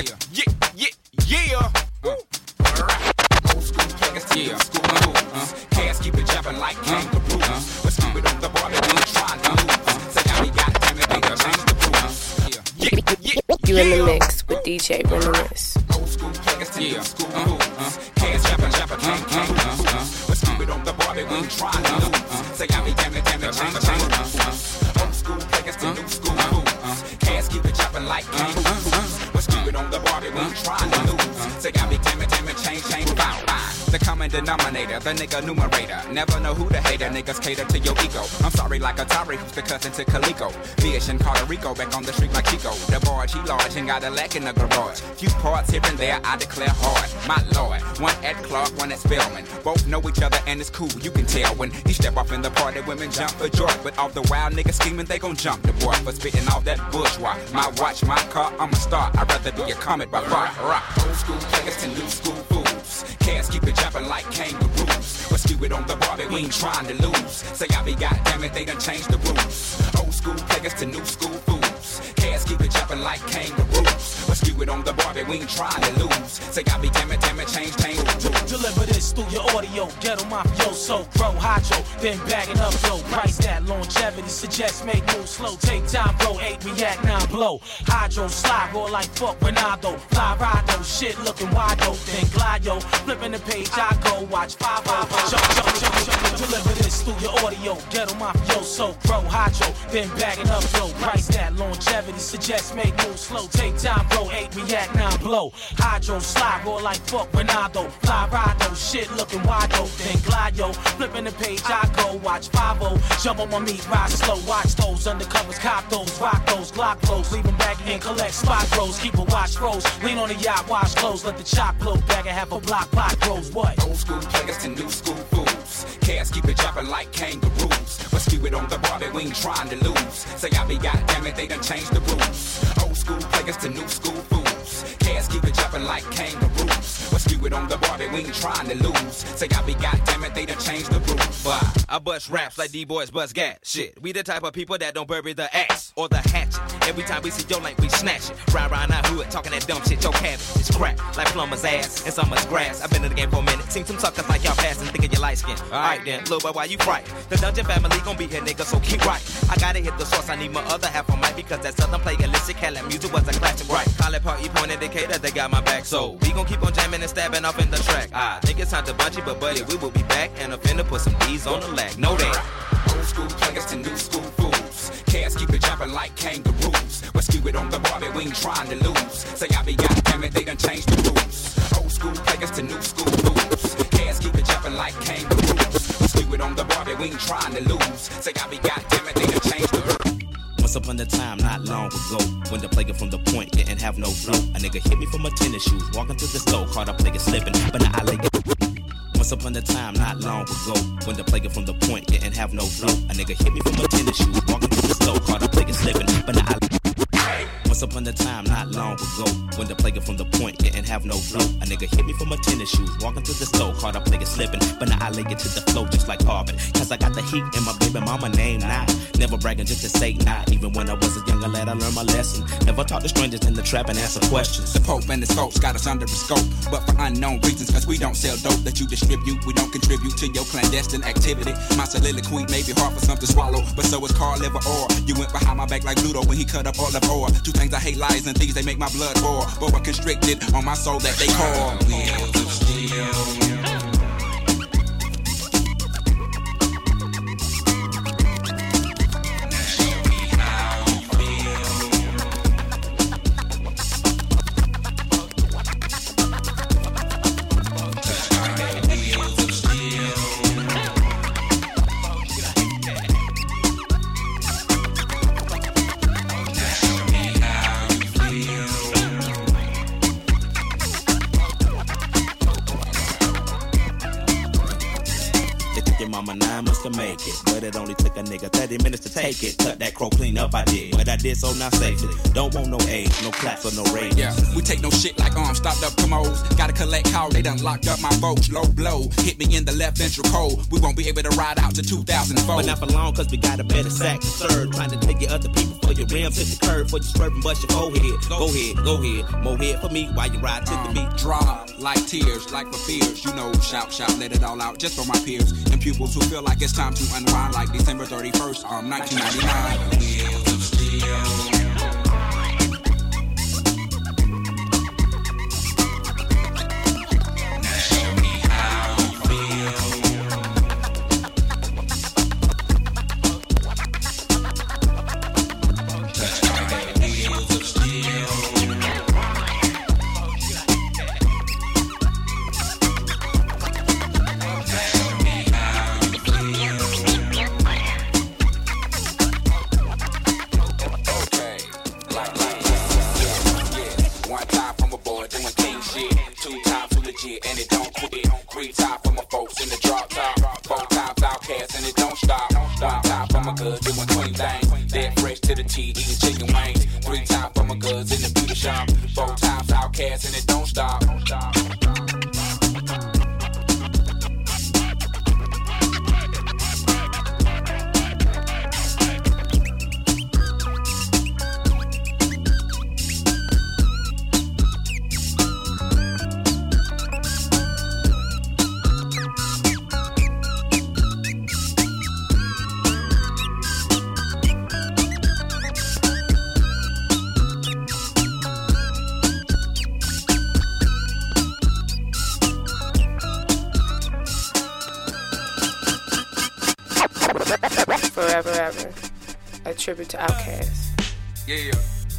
Yeah. Old school players to new school rules. Cats keep it chopping like kangaroos. What's stupid on the bar, we trying to lose. Say, goddamn it, they done changed the rules. You in the mix with DJ Reminisce. Old school players to new school rules. Cats chopping kangaroos. What's stupid on the bar, we trying to lose. Say, damn it, change the rules. Old school players to new school rules. Cats keep it chopping like kangaroos. What's keep it on the Barbie, we ain't trying to lose. Say I be timid, change, bow. The common denominator, the nigga numerator. Never know who the hater, niggas cater to your ego. I'm sorry like Atari, who's the cousin to Calico. Fish in Puerto Rico, back on the street like Chico. The barge, he large and got a lack in the garage. Few parts here and there, I declare hard. My lord, one at Clark, one at Spelman. Both know each other and it's cool, you can tell. When he step off in the party, women jump for joy. But all the wild niggas scheming, they gon' jump the boy for spitting all that bourgeois. My watch, my car, I'm a star. I'd rather be a comet by far. Old school players to new school fools. Cats keep it jumping like kangaroos. But skew it on the Barbie, we ain't trying to lose. Say I be goddamn it, they done changed the rules. Old school players to new school fools. Cats keep it jumping like kangaroos. But skew it on the Barbie, we ain't trying to lose. Say I be damn it, change the rules. Deliver this through your audio, ghetto mafioso, grow hydro, then bagging up dough. Price that longevity suggests make moves slow. Take time, bro, 8 react, 9 blow. Hydro slide, roll like fuck Ronaldo. Fly ride though, shit looking wide though. Then glide yo, flipping the page, I go watch 5-0. Deliver this through your audio, ghetto mafioso, grow hydro, then bagging up dough. Price that longevity suggests make moves slow. Take time, bro, 8 react, 9 blow. Hydro slide, roll like fuck Ronaldo. Fly ride though, shit looking wide though. Then glide yo, flipping the page, I go watch 5-0. Jump on my meat, ride slow, watch those undercovers, cop those, rock those, Glock flows, leave them back and collect spot grows. Keep a watch froze, lean on the yacht, wash clothes, let the chop blow, bag and have a block grows. What? Old school players to new school fools. Cats keep it jumping like kangaroos. But skew it on the Barbie, we ain't trying to lose. Say I be goddamn it, they done changed the rules. Old school players to new school fools. Cats keep it jumping like kangaroos. But skew it on the Barbie, we ain't trying to lose. Say I be goddamn it, they done changed the rules. I bust raps like D-boys bust gas. Shit, we the type of people that don't bury the axe or the hatchet. Every time we see your lane, we snatch it. Ride around our hood, talking that dumb shit. Your cabbage is crap, like plumber's ass and summer's grass. I've been in the game for a minute. Seen some suckers like y'all passing, thinking you light skin. Alright then, little boy, why you frightened? The Dungeon family gon' be here, nigga, so keep right. I gotta hit the source, I need my other half on mic because that southern play illicit cat music was a classic, right? Call it party point indicator, they got my back, so we gon' keep on jamming and stabbing off in the track. I think it's time to bunch it, but buddy, we will be back and offender put some D's on the lag. Know that. Old school players to new school fools. Cats keep it jumping like kangaroos. But skew it on the Barbie, we ain't trying to lose. Say I be goddamn it, they done changed the rules. Old school players to new school fools. Cats keep it jumping like kangaroos. But skew it on the Barbie, we ain't trying to lose. Say I be goddamn it, they done changed the rules. Once upon a time, not long ago, when the player from the point didn't have no flow, a nigga hit me from my tennis shoes, walking through the store, caught a player slipping, but now I lay it. Once upon a time, not long ago, when the player from the point didn't have no flow, a nigga hit me from my tennis shoes, walking through the store, caught a player slipping, but now I lay it. Once upon a time, not long ago, when the player from the point didn't have no flow, a nigga hit me from my tennis shoes, walking through the store, caught a player slipping, but now I lay it to the flow just like Harvard, cause I got the heat in my baby mama name now. Never bragging just to say nah. Even when I was a younger lad, I learned my lesson. Never talk to strangers in the trap and answer questions. The Pope and his folks got us under the scope, but for unknown reasons, cause we don't sell dope that you distribute. We don't contribute to your clandestine activity. My soliloquy may be hard for some to swallow, but so is Carl Liver Orr. You went behind my back like Ludo when he cut up all of ore. Two things I hate, lies and thieves, they make my blood boil. But we're constricted on my soul that they call wheels of steel. To make it, but it only took a nigga 30 minutes to take it. Cut that crow clean up, I did, but I did so not safely. Don't want no age, no claps or no rage. Yeah, we take no shit like arms stopped up commodes. Gotta collect call, they done locked up my folks. Low blow, hit me in the left ventral cold. We won't be able to ride out to 2004. But not for long, cause we got a better sack to serve. Trying to take your other people for your rims, hit the curb for you swerve and bust your forehead. Go ahead, more head for me while you ride to the beat. Drop like tears, like for fears. You know, shout, let it all out just for my peers and pupils who feel like it's time to unwind like December 31st, 1999. Wheels of steel. legit and it don't quit. 3 times for my folks in the drop top. 4 times Outcast and it don't stop. 1 time for my goods doing clean things. Dead fresh to the T, eating chicken wings. 3 times for my goods in the beauty shop. 4 times Outcast and it don't stop. Forever Ever, a tribute to Outkast. Yeah,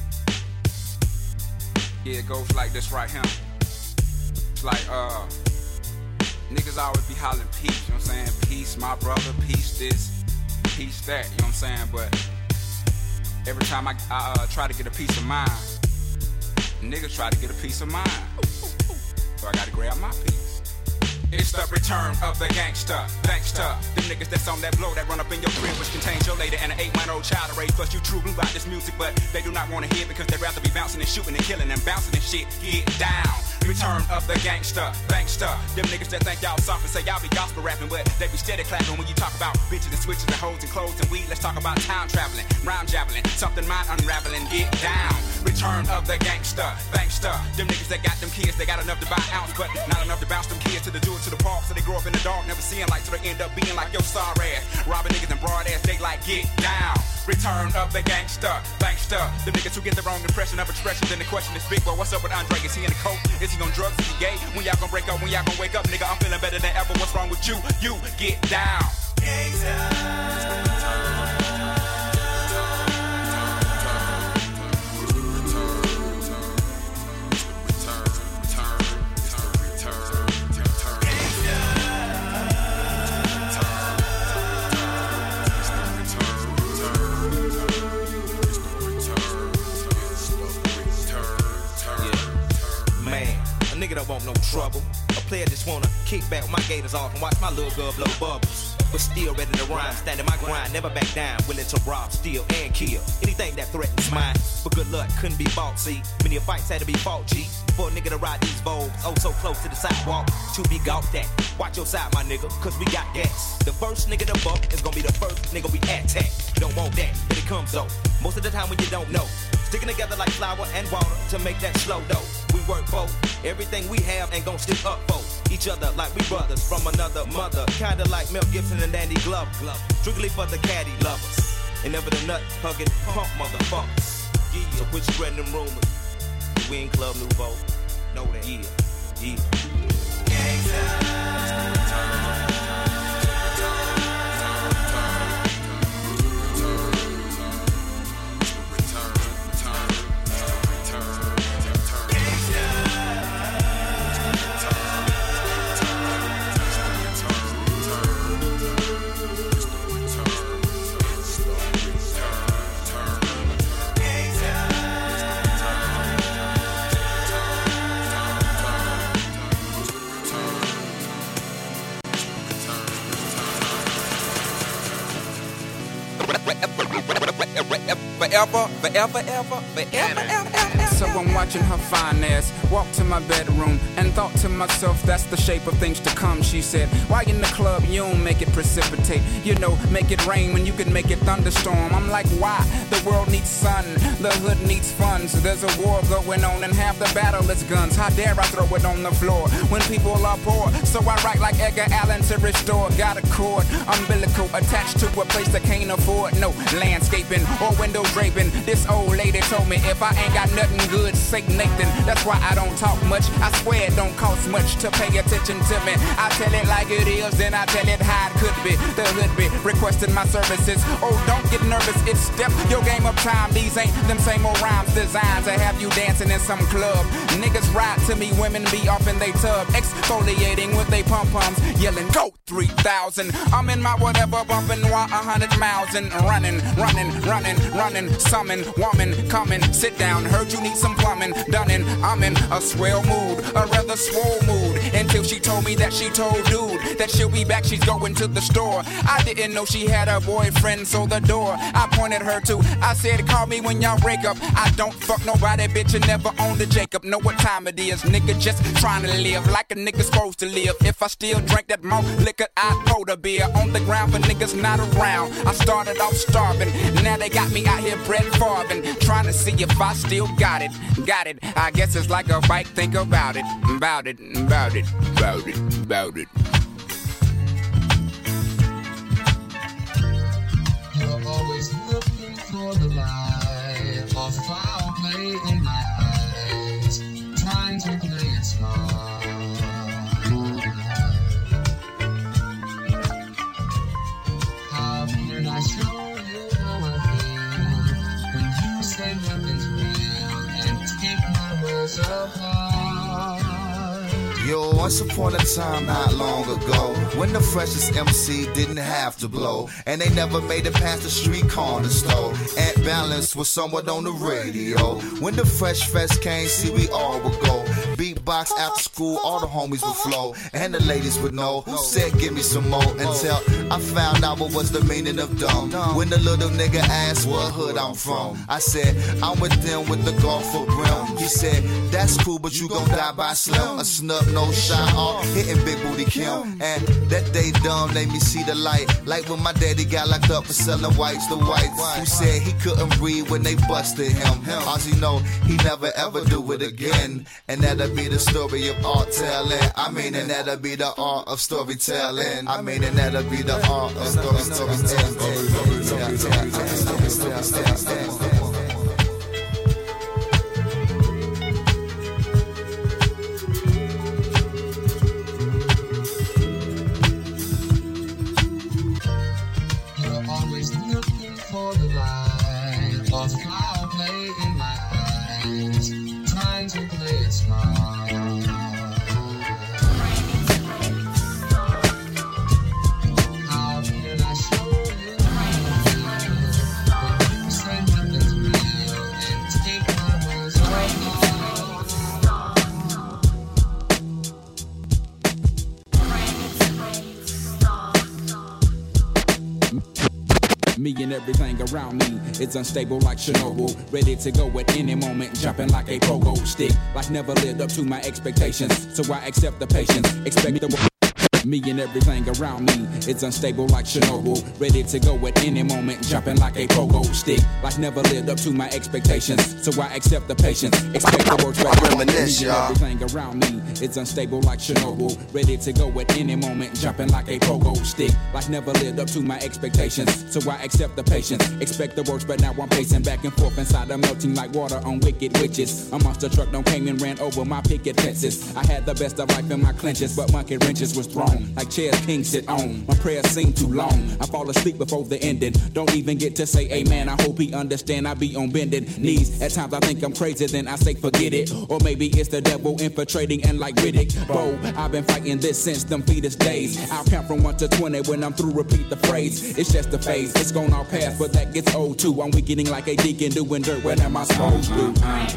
it goes like this right here. It's like, niggas always be hollering peace, you know what I'm saying? Peace, my brother, peace this, peace that, you know what I'm saying? But every time I try to get a piece of mind, niggas try to get a piece of mind. So I gotta grab my piece. It's the return of the gangster. Them niggas that's on that blow that run up in your crib, which contains your lady and an 8-month-old child to raise. Plus you true blue about this music, but they do not want to hear because they'd rather be bouncing and shooting and killing and bouncing and shit. Get down. Return of the gangster. Them niggas that think y'all soft and say y'all be gospel rapping, but they be steady clapping when you talk about bitches and switches and hoes and clothes and weed. Let's talk about time traveling, rhyme javelin, something mind unraveling. Get down. Return of the gangster. Them niggas that got them kids, they got enough to buy an ounce, but not enough to bounce them kids to the do it to the park, so they grow up in the dark, never seeing light, so they end up being like your star ass, robbing niggas and broad ass. They like get down. Return of the gangster. Them niggas who get the wrong impression of expression. Then the question is big, boy, what's up with Andre? Is he in the coke? Is he on drugs? Is he gay? When y'all gonna break up? When y'all gonna wake up? Nigga, I'm feeling better than ever. What's wrong with you? You get down. Nigga don't want no trouble. A player just wanna kick back with my gators off and watch my little girl blow bubbles. But still ready to rhyme, standing my grind, never back down, willing to rob, steal, and kill anything that threatens mine. But good luck couldn't be bought, see. Many fights had to be fought, G. For a nigga to ride these Vogues, oh so close to the sidewalk, to be gawked at. Watch your side, my nigga, cause we got gas. The first nigga to buck is gonna be the first nigga we attack. You don't want that, but it comes though. Most of the time when you don't know. Sticking together like flour and water to make that slow dough. We work both. Everything we have ain't gon' stick up for each other like we brothers from another mother. Kinda like Mel Gibson and Danny Glover. Strictly for the caddy lovers. And never the nut hugging punk motherfuckers. Yeah, so quit spreading them rumors. We in Club Nouveau. Know that. Yeah. Forever. So I'm watching her fine ass walk to my bedroom and thought to myself, that's the shape of things to come. She said, why in the club you don't make it precipitate? You know, make it rain when you can make it thunderstorm. I'm like, why? The world needs sun, the hood needs funds. There's a war going on and half the battle is guns. How dare I throw it on the floor when people are poor? So I write like Edgar Allan to restore. Got a cord, umbilical attached to a place that can't afford no landscaping or window draping. This old lady told me if I ain't got nothing good, say Nathan. That's why I don't talk much. I swear it don't cost much to pay attention to me. I tell it like it is, then I tell it how it could be. The hood be requesting my services. Oh, don't get nervous, it's step your game up time. These ain't them same old rhymes designed to have you dancing in some club. Niggas ride to me, women be off in they tub, exfoliating with they pom-poms, yelling go 3,000. I'm in my whatever, bumping 100 miles and running. Summon, woman, coming, sit down. Heard you need some plumbing, done in I'm in a swell mood, a rather swole mood, until she told me that she told dude that she'll be back, she's going to the store. I didn't know she had a boyfriend, so the door I pointed her to, I said, call me when y'all break up. I don't fuck nobody, bitch, and never owned a Jacob. Know what time it is, nigga, just trying to live like a nigga supposed to live. If I still drank that malt liquor, I'd pour the beer on the ground for niggas not around. I started off starving, now they got me out here Brett Favre, trying to see if I still got it. Got it, I guess it's like a bike, think about it, about it, about it, about it, about it. You're always looking for the light, or foul play in my eyes, trying to play it smart. How can I show you how I feel when you say nothing's real and take my words apart? Yo, once upon a time not long ago, when the freshest MC didn't have to blow, and they never made it past the street corner store. Ant Balance was somewhat on the radio. When the Fresh Fest came, see, we all would go. Beatbox after school, all the homies would flow, and the ladies would know. Said give me some more until I found out what was the meaning of dumb. When the little nigga asked what hood I'm from, I said I'm with them with the golf for brim. He said that's cool, but you gon' die by slim. A snub, no shot off, hitting Big Booty Kim. And that day dumb made me see the light, like when my daddy got locked up for selling whites. The whites who said he couldn't breathe when they busted him. All he know, he never ever do it again. And that'll be the story of art telling. I mean, and that'll be the art of storytelling. I mean, and that'll be the art of storytelling. Always looking for the light, or foul play in my eyes, trying to play it smart. How can I show you when you say nothing's real and take my words apart? Me and everything around me is unstable like Chernobyl, ready to go at any moment, jumping like a pogo stick, like never lived up to my expectations, so I accept the patience, expect the me and everything around me is unstable like Chernobyl, ready to go at any moment, jumping like a pogo stick, like never lived up to my expectations, so I accept the patience, expect the words back. Reminisce, me and y'all. everything around me is unstable like Chernobyl, ready to go at any moment, jumping like a pogo stick, like never lived up to my expectations, so I accept the patience, expect the worst, but now I'm pacing back and forth inside, I'm melting like water on wicked witches. A monster truck done came and ran over my picket fences. I had the best of life in my clenches, but monkey wrenches was thrown like chairs kings sit on. My prayers seem too long, I fall asleep before the ending, don't even get to say amen. I hope he understand I be on bended knees. At times I think I'm crazy, then I say forget it, or maybe it's the devil infiltrating, and like Riddick Bowe, I've been fighting this since them fetus days. I'll count from 1 to 20, when I'm through repeat the phrase. It's just a phase, it's gone all past, but that gets old too. I'm weakening like a deacon doing dirt, what am I supposed to?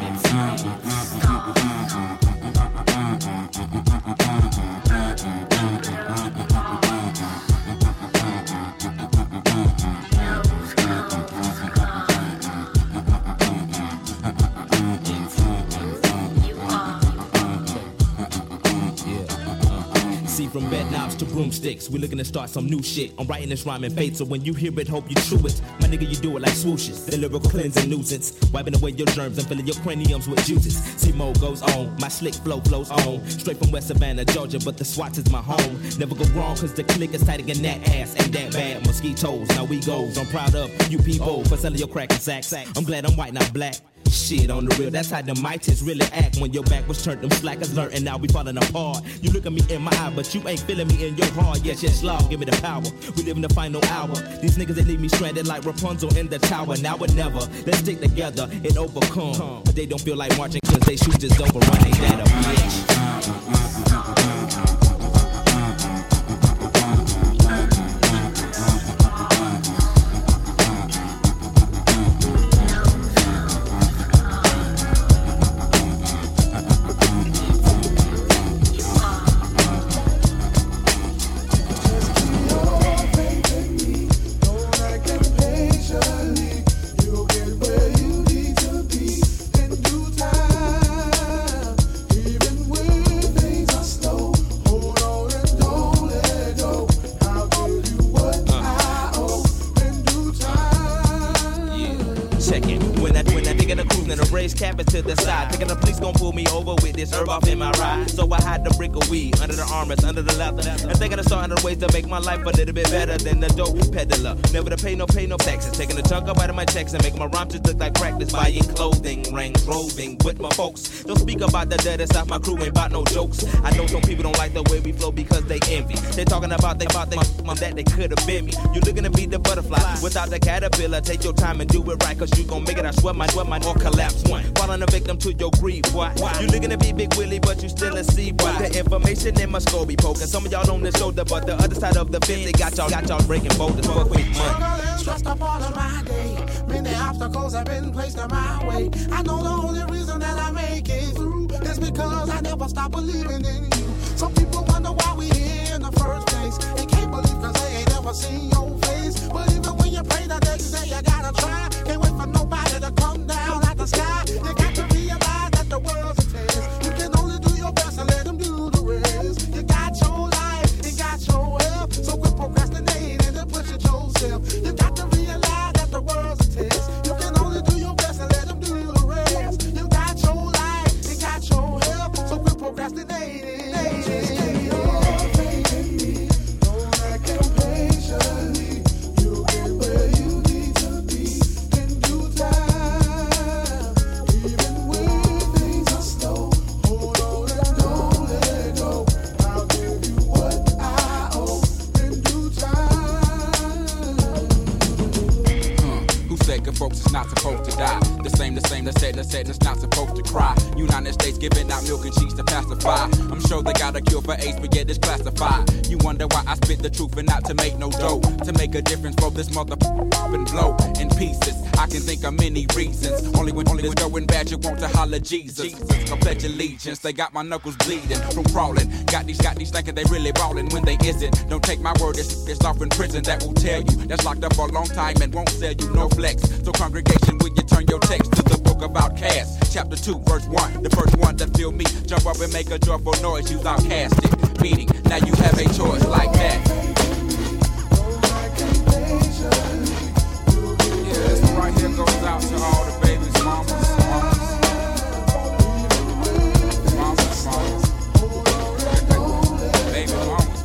See, from bed knobs to broomsticks, we looking to start some new shit. I'm writing this rhyme in faith, so when you hear it, hope you chew it. My nigga, you do it like swooshes, the lyrical cleansing nuisance, wiping away your germs and filling your craniums with juices. See, mo goes on, my slick flow flows on, straight from West Savannah, Georgia, but the Swats is my home. Never go wrong, cause the click is tighter than that ass, ain't that bad. Mosquitoes, now we goes. I'm proud of you people for selling your crack and sacks. I'm glad I'm white, not black. Shit on the real, that's how the mites really act. When your back was turned, them slackers learn, and now we falling apart. You look at me in my eye, but you ain't feeling me in your heart. Yes, yes, Lord, give me the power. We live in the final hour. These niggas, they leave me stranded like Rapunzel in the tower. Now or never, let's stick together and overcome. But they don't feel like marching, cause they shoot just overrun. Ain't that a bitch? side. Thinking the police gon' pull me over with this herb off in my ride. So I hide the brick of weed under the armrest, under the leather. And thinking of starting ways to make my life a little bit better than the dope peddler. Never to pay no taxes. Taking a chunk up out of my checks and making my rhymes just look like practice. Buying clothing, rings, roving with my folks. Don't speak about the dead inside my crew, ain't about no jokes. I know some people don't like the way we flow because they envy. They talking about they that they could have been me. You looking to be the butterfly without the caterpillar. Take your time and do it right, cause you gon' make it. I sweat my or collapse one. Falling a victim to your greed, boy. You looking to be Big Willie, but you still a seed, boy. The information in my skull be poking. Some of y'all on the shoulder, but the other side of the fence, they got y'all breaking boulders for quick money. Stressed up all of my day. Many obstacles have been placed in my way. I know the only reason that I make it through is because I never stop believing in you. Some people wonder why we here in the first place. They can't believe cause they ain't never seen your face. But even when you pray the next day, you gotta try. Can't wait for nobody to come down out the sky. You got to realize that the world's a test. You can only do your best and let them do the rest. You got your life, you got your health. So quit procrastinating and push it yourself. You got to realize that the world's a test. You can only do your best and let them do the rest. You got your life, you got your health. So quit procrastinating. Folks is not supposed to die. The same that said it's not supposed to cry. United States giving out milk and cheese to pacify. I'm sure they got a cure for AIDS, but yet it's classified. You wonder why I spit the truth and not to make no dough. To make a difference for this mother and blow in pieces. I can think of many reasons. Only when it's going bad, you want to holler Jesus. I pledge allegiance. They got my knuckles bleeding from crawling. Got these thinking they really ballin' when they isn't. Don't take my word, it's off in prison that will tell you. That's locked up for a long time and won't sell you no flex. So congregation, will you turn your text to the book of Outcast, chapter 2, verse 1. The first one that feel me, jump up and make a joyful noise. You outcasted, meaning now you have a choice like that. Yeah, this one right here goes out to all the babies, mamas. Baby mamas.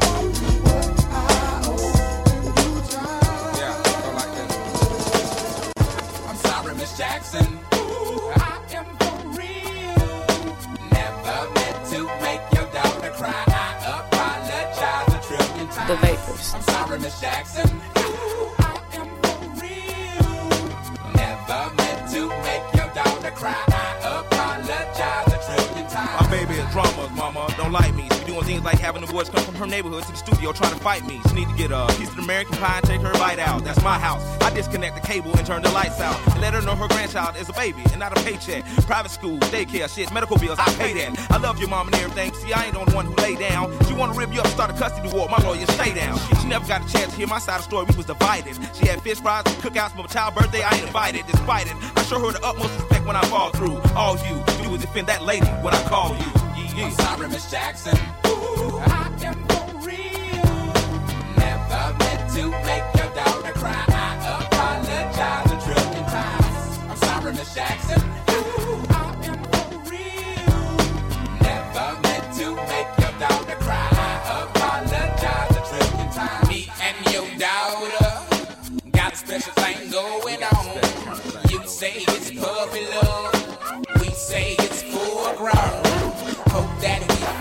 Yeah, go like this. I'm sorry, Miss Jackson. I am for real. Never meant to make your daughter cry. I apologize a trillion times. The Vapors. I'm sorry, Miss Jackson. I am for real. Never meant to make your daughter cry. I apologize a trillion times. My baby is drama, mama. Don't like me. She doing things like having the boys come from her neighborhood to the studio trying to fight me. She need to get a piece of American pie and take her bite out. That's my house. I disconnect the cable and turn the lights out and let her know her grandchild is a baby and not a paycheck. Private school, daycare, shit, medical bills, I pay that. I love your mom and everything. See, I ain't the only one who lay down. She wanna rip you up and start a custody war. My lawyer, stay down. She never got a chance to hear my side of the story. We was divided. She had fish fries and cookouts for my child's birthday. I ain't invited. Despite it, I show her the utmost respect when I fall through. All you do is defend that lady when I call you. I'm sorry, Miss Jackson. I am for real. Never meant to make your daughter cry. I apologize a trillion times. I'm sorry, Miss Jackson. I am for real. Never meant to make your daughter cry. I apologize a trillion times. Me and your daughter got a special thing going on. You say it's puppy love. We say it's full grown. Hope that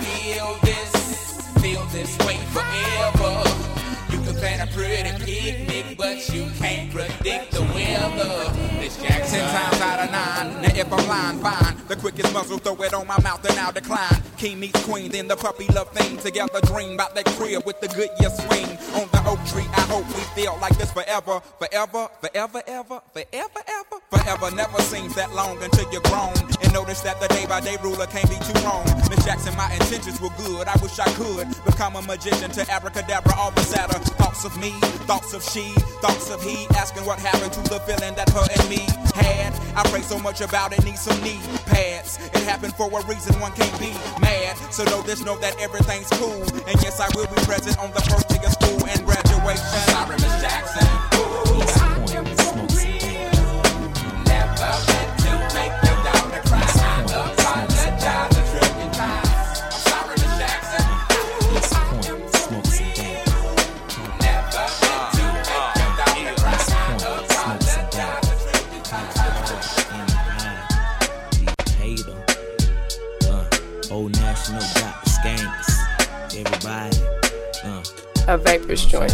we feel this way forever. You can plan a pretty picnic, but you can't predict the weather. This Jackson 10 times out of 9. Now if I'm lying, fine. The quickest muzzle, throw it on my mouth and I'll decline. King meets queen, then the puppy love thing. Together dream about that crib with the good year swing. On the oak tree, I hope we feel like this forever. Forever, forever, ever, forever, ever. Forever never seems that long until you're grown. And notice that the day-by-day ruler can't be too wrong. Miss Jackson, my intentions were good. I wish I could become a magician to abracadabra all the sadder. Thoughts of me, thoughts of she, thoughts of he. Asking what happened to the feeling that her and me had. I pray so much about it, need some knee pads. It happened for a reason, one can't be mad. So know this, know that everything's cool. And yes, I will be present on the first day of school and graduation. Sorry, Miss Jackson. I am for real. Never meant to make your daughter cry. Old National got the skanks. Everybody, A Vapors joint.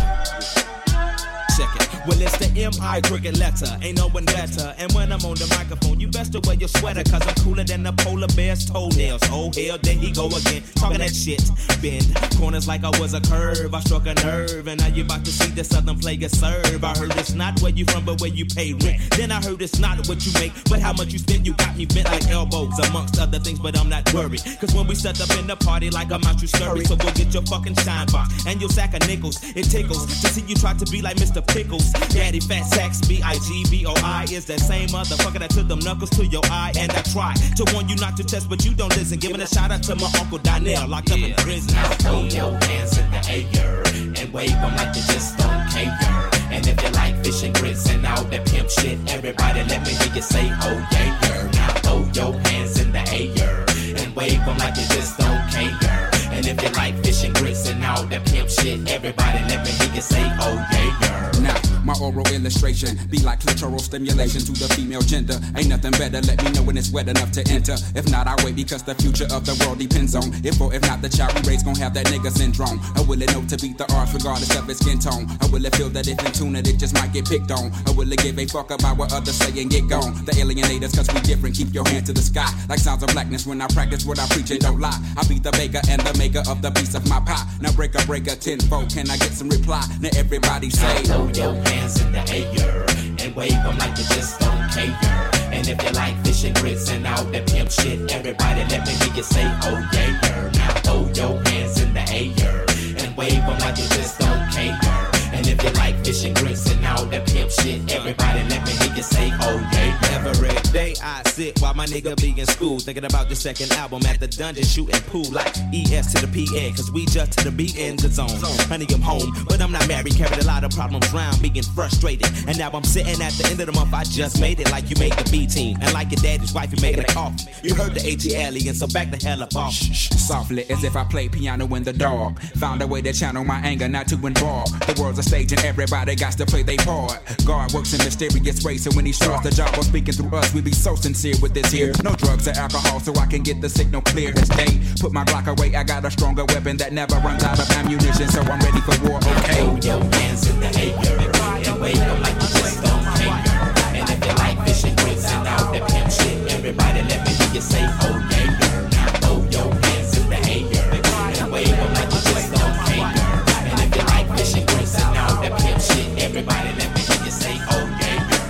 Check it. Well, it's the M.I. cricket letter. Ain't no one better. And when I'm on the microphone, you best to wear your sweater, cause I'm cooler than the polar bear's toenails. Oh, hell, there he go again. Talking that shit. Bend corners like I was a curve. I struck a nerve, and now you about to see the southern player serve. I heard it's not where you from, but where you pay rent. Then I heard it's not what you make, but how much you spend. You got me bent like elbows, amongst other things, but I'm not worried. Cause when we set up in the party like I'm out, you scurry. So go get your fucking shine box and your sack of nickels. It tickles to see you try to be like Mr. Pickles. Daddy Fat Sacks, B-I-G-B-O-I is that same motherfucker that took them knuckles to your eye. And I try to warn you not to test, but you don't listen. Giving a shout out to my Uncle Donnell, locked up in prison. Now throw your hands in the air and wave them like you just don't care. And if you like fish and grits and all that pimp shit, everybody let me hear you say, oh yeah. Now throw your hands in the air and wave them like you just don't care. And if you like fish and grits and all that pimp shit, everybody let me hear you say, oh yeah. Now, my oral illustration be like clitoral stimulation to the female gender. Ain't nothing better, let me know when it's wet enough to enter. If not, I wait because the future of the world depends on if or if not the child we raise gon' have that nigga syndrome. Or will it know to beat the odds regardless of its skin tone? Or will it feel that if in tune it, it just might get picked on? Or will it give a fuck about what others say and get gone? The alienators cause we different, keep your hand to the sky. Like sounds of blackness when I practice what I preach and don't lie. I be the baker and the maker of the piece of my pie. Now break a tenfold, can I get some reply? Now everybody say, throw your hands in the air and wave them like you just don't care. And if you like fish and grits and all that pimp shit, everybody let me hear you say, oh yeah. Now throw your hands in the air and wave them like you just don't care. And if you like fish and grits and all that pimp shit, everybody let me hear you say, oh yeah. Every day I sit while my nigga be in school, thinking about the second album at the dungeon, shooting pool like ES to the PN, cause we just to the beat in the zone. Honey, I'm home, but I'm not married, carried a lot of problems round, being frustrated. And now I'm sitting at the end of the month, I just made it like you made the B team. And like your daddy's wife, you making a coffee. You heard the ATL, so back the hell up off. Softly, as if I played piano in the dark. Found a way to channel my anger, not to involve. The world's a stage and everybody got to play their part. God works in mysterious ways, so when he starts the job of speaking through us, we be so sincere with this here. No drugs or alcohol, so I can get the signal clear as day. Put my Glock away, I got a stronger weapon that never runs out of ammunition, so I'm ready for war, okay? Throw your hands in the air and wave them like you just don't care. And if you like fish and grits and all that pimp shit, everybody let me hear you say, oh yeah. Now throw your hands in the air and wave them like you just don't care. And if you like fish and grits and all that pimp shit, everybody let me hear you say, oh yeah.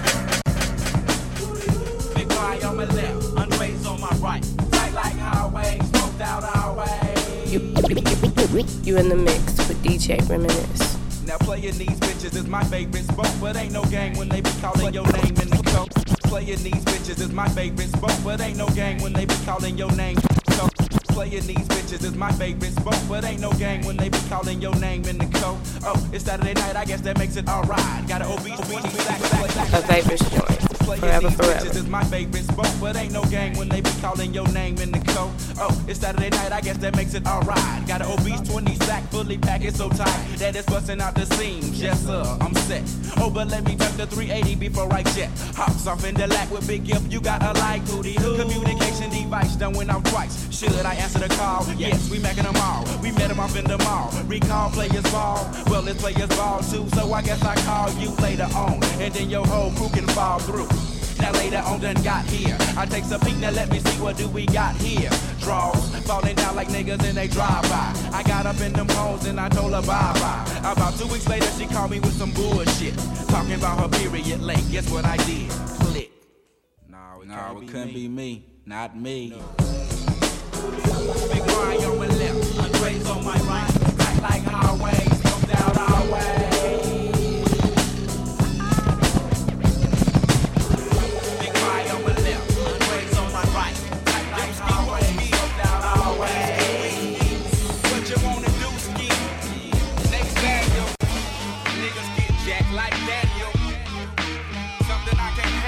On my left, unraised on my right. Tight like highways, smoked out our way. You in the mix with DJ Reminisce. Now playing these bitches is my favorite sport, but ain't no gang when they be calling your name in the coat. Playing these bitches is my favorite sport, but ain't no gang when they be calling your name. Playing these bitches is my favorite sport, but ain't no gang when they be calling your name in the coat. Oh, it's Saturday night, I guess that makes it alright. Got an obese A Vapors joint. Forever. Bitches is my favorite sport, but ain't no gang when they be calling your name in the coat. Oh, it's Saturday night, I guess that makes it alright. Got an obese 20 sack, fully packed, it's so tight that it's busting out the seams. Yes sir, I'm set. Oh, but let me turn the 380 before I jet. Hops off in the lack with big gift, you got a like booty. Communication device done went off twice. Should I answer the call? Yes, we macking them all. We met them off in the mall. Recall players ball. Well, it's players ball too, so I guess I call you later on. And then your whole crew can fall through. Now later on done got here. I take a peek, now let me see what do we got here. Draws, falling down like niggas in they drive-by. I got up in them hoes and I told her bye-bye. About 2 weeks later, she called me with some bullshit. Talking about her period late. Guess what I did? Click. No, it couldn't be me. Not me. No. Big grind on my left, unraised on my right. Act like highways, smoked out our way.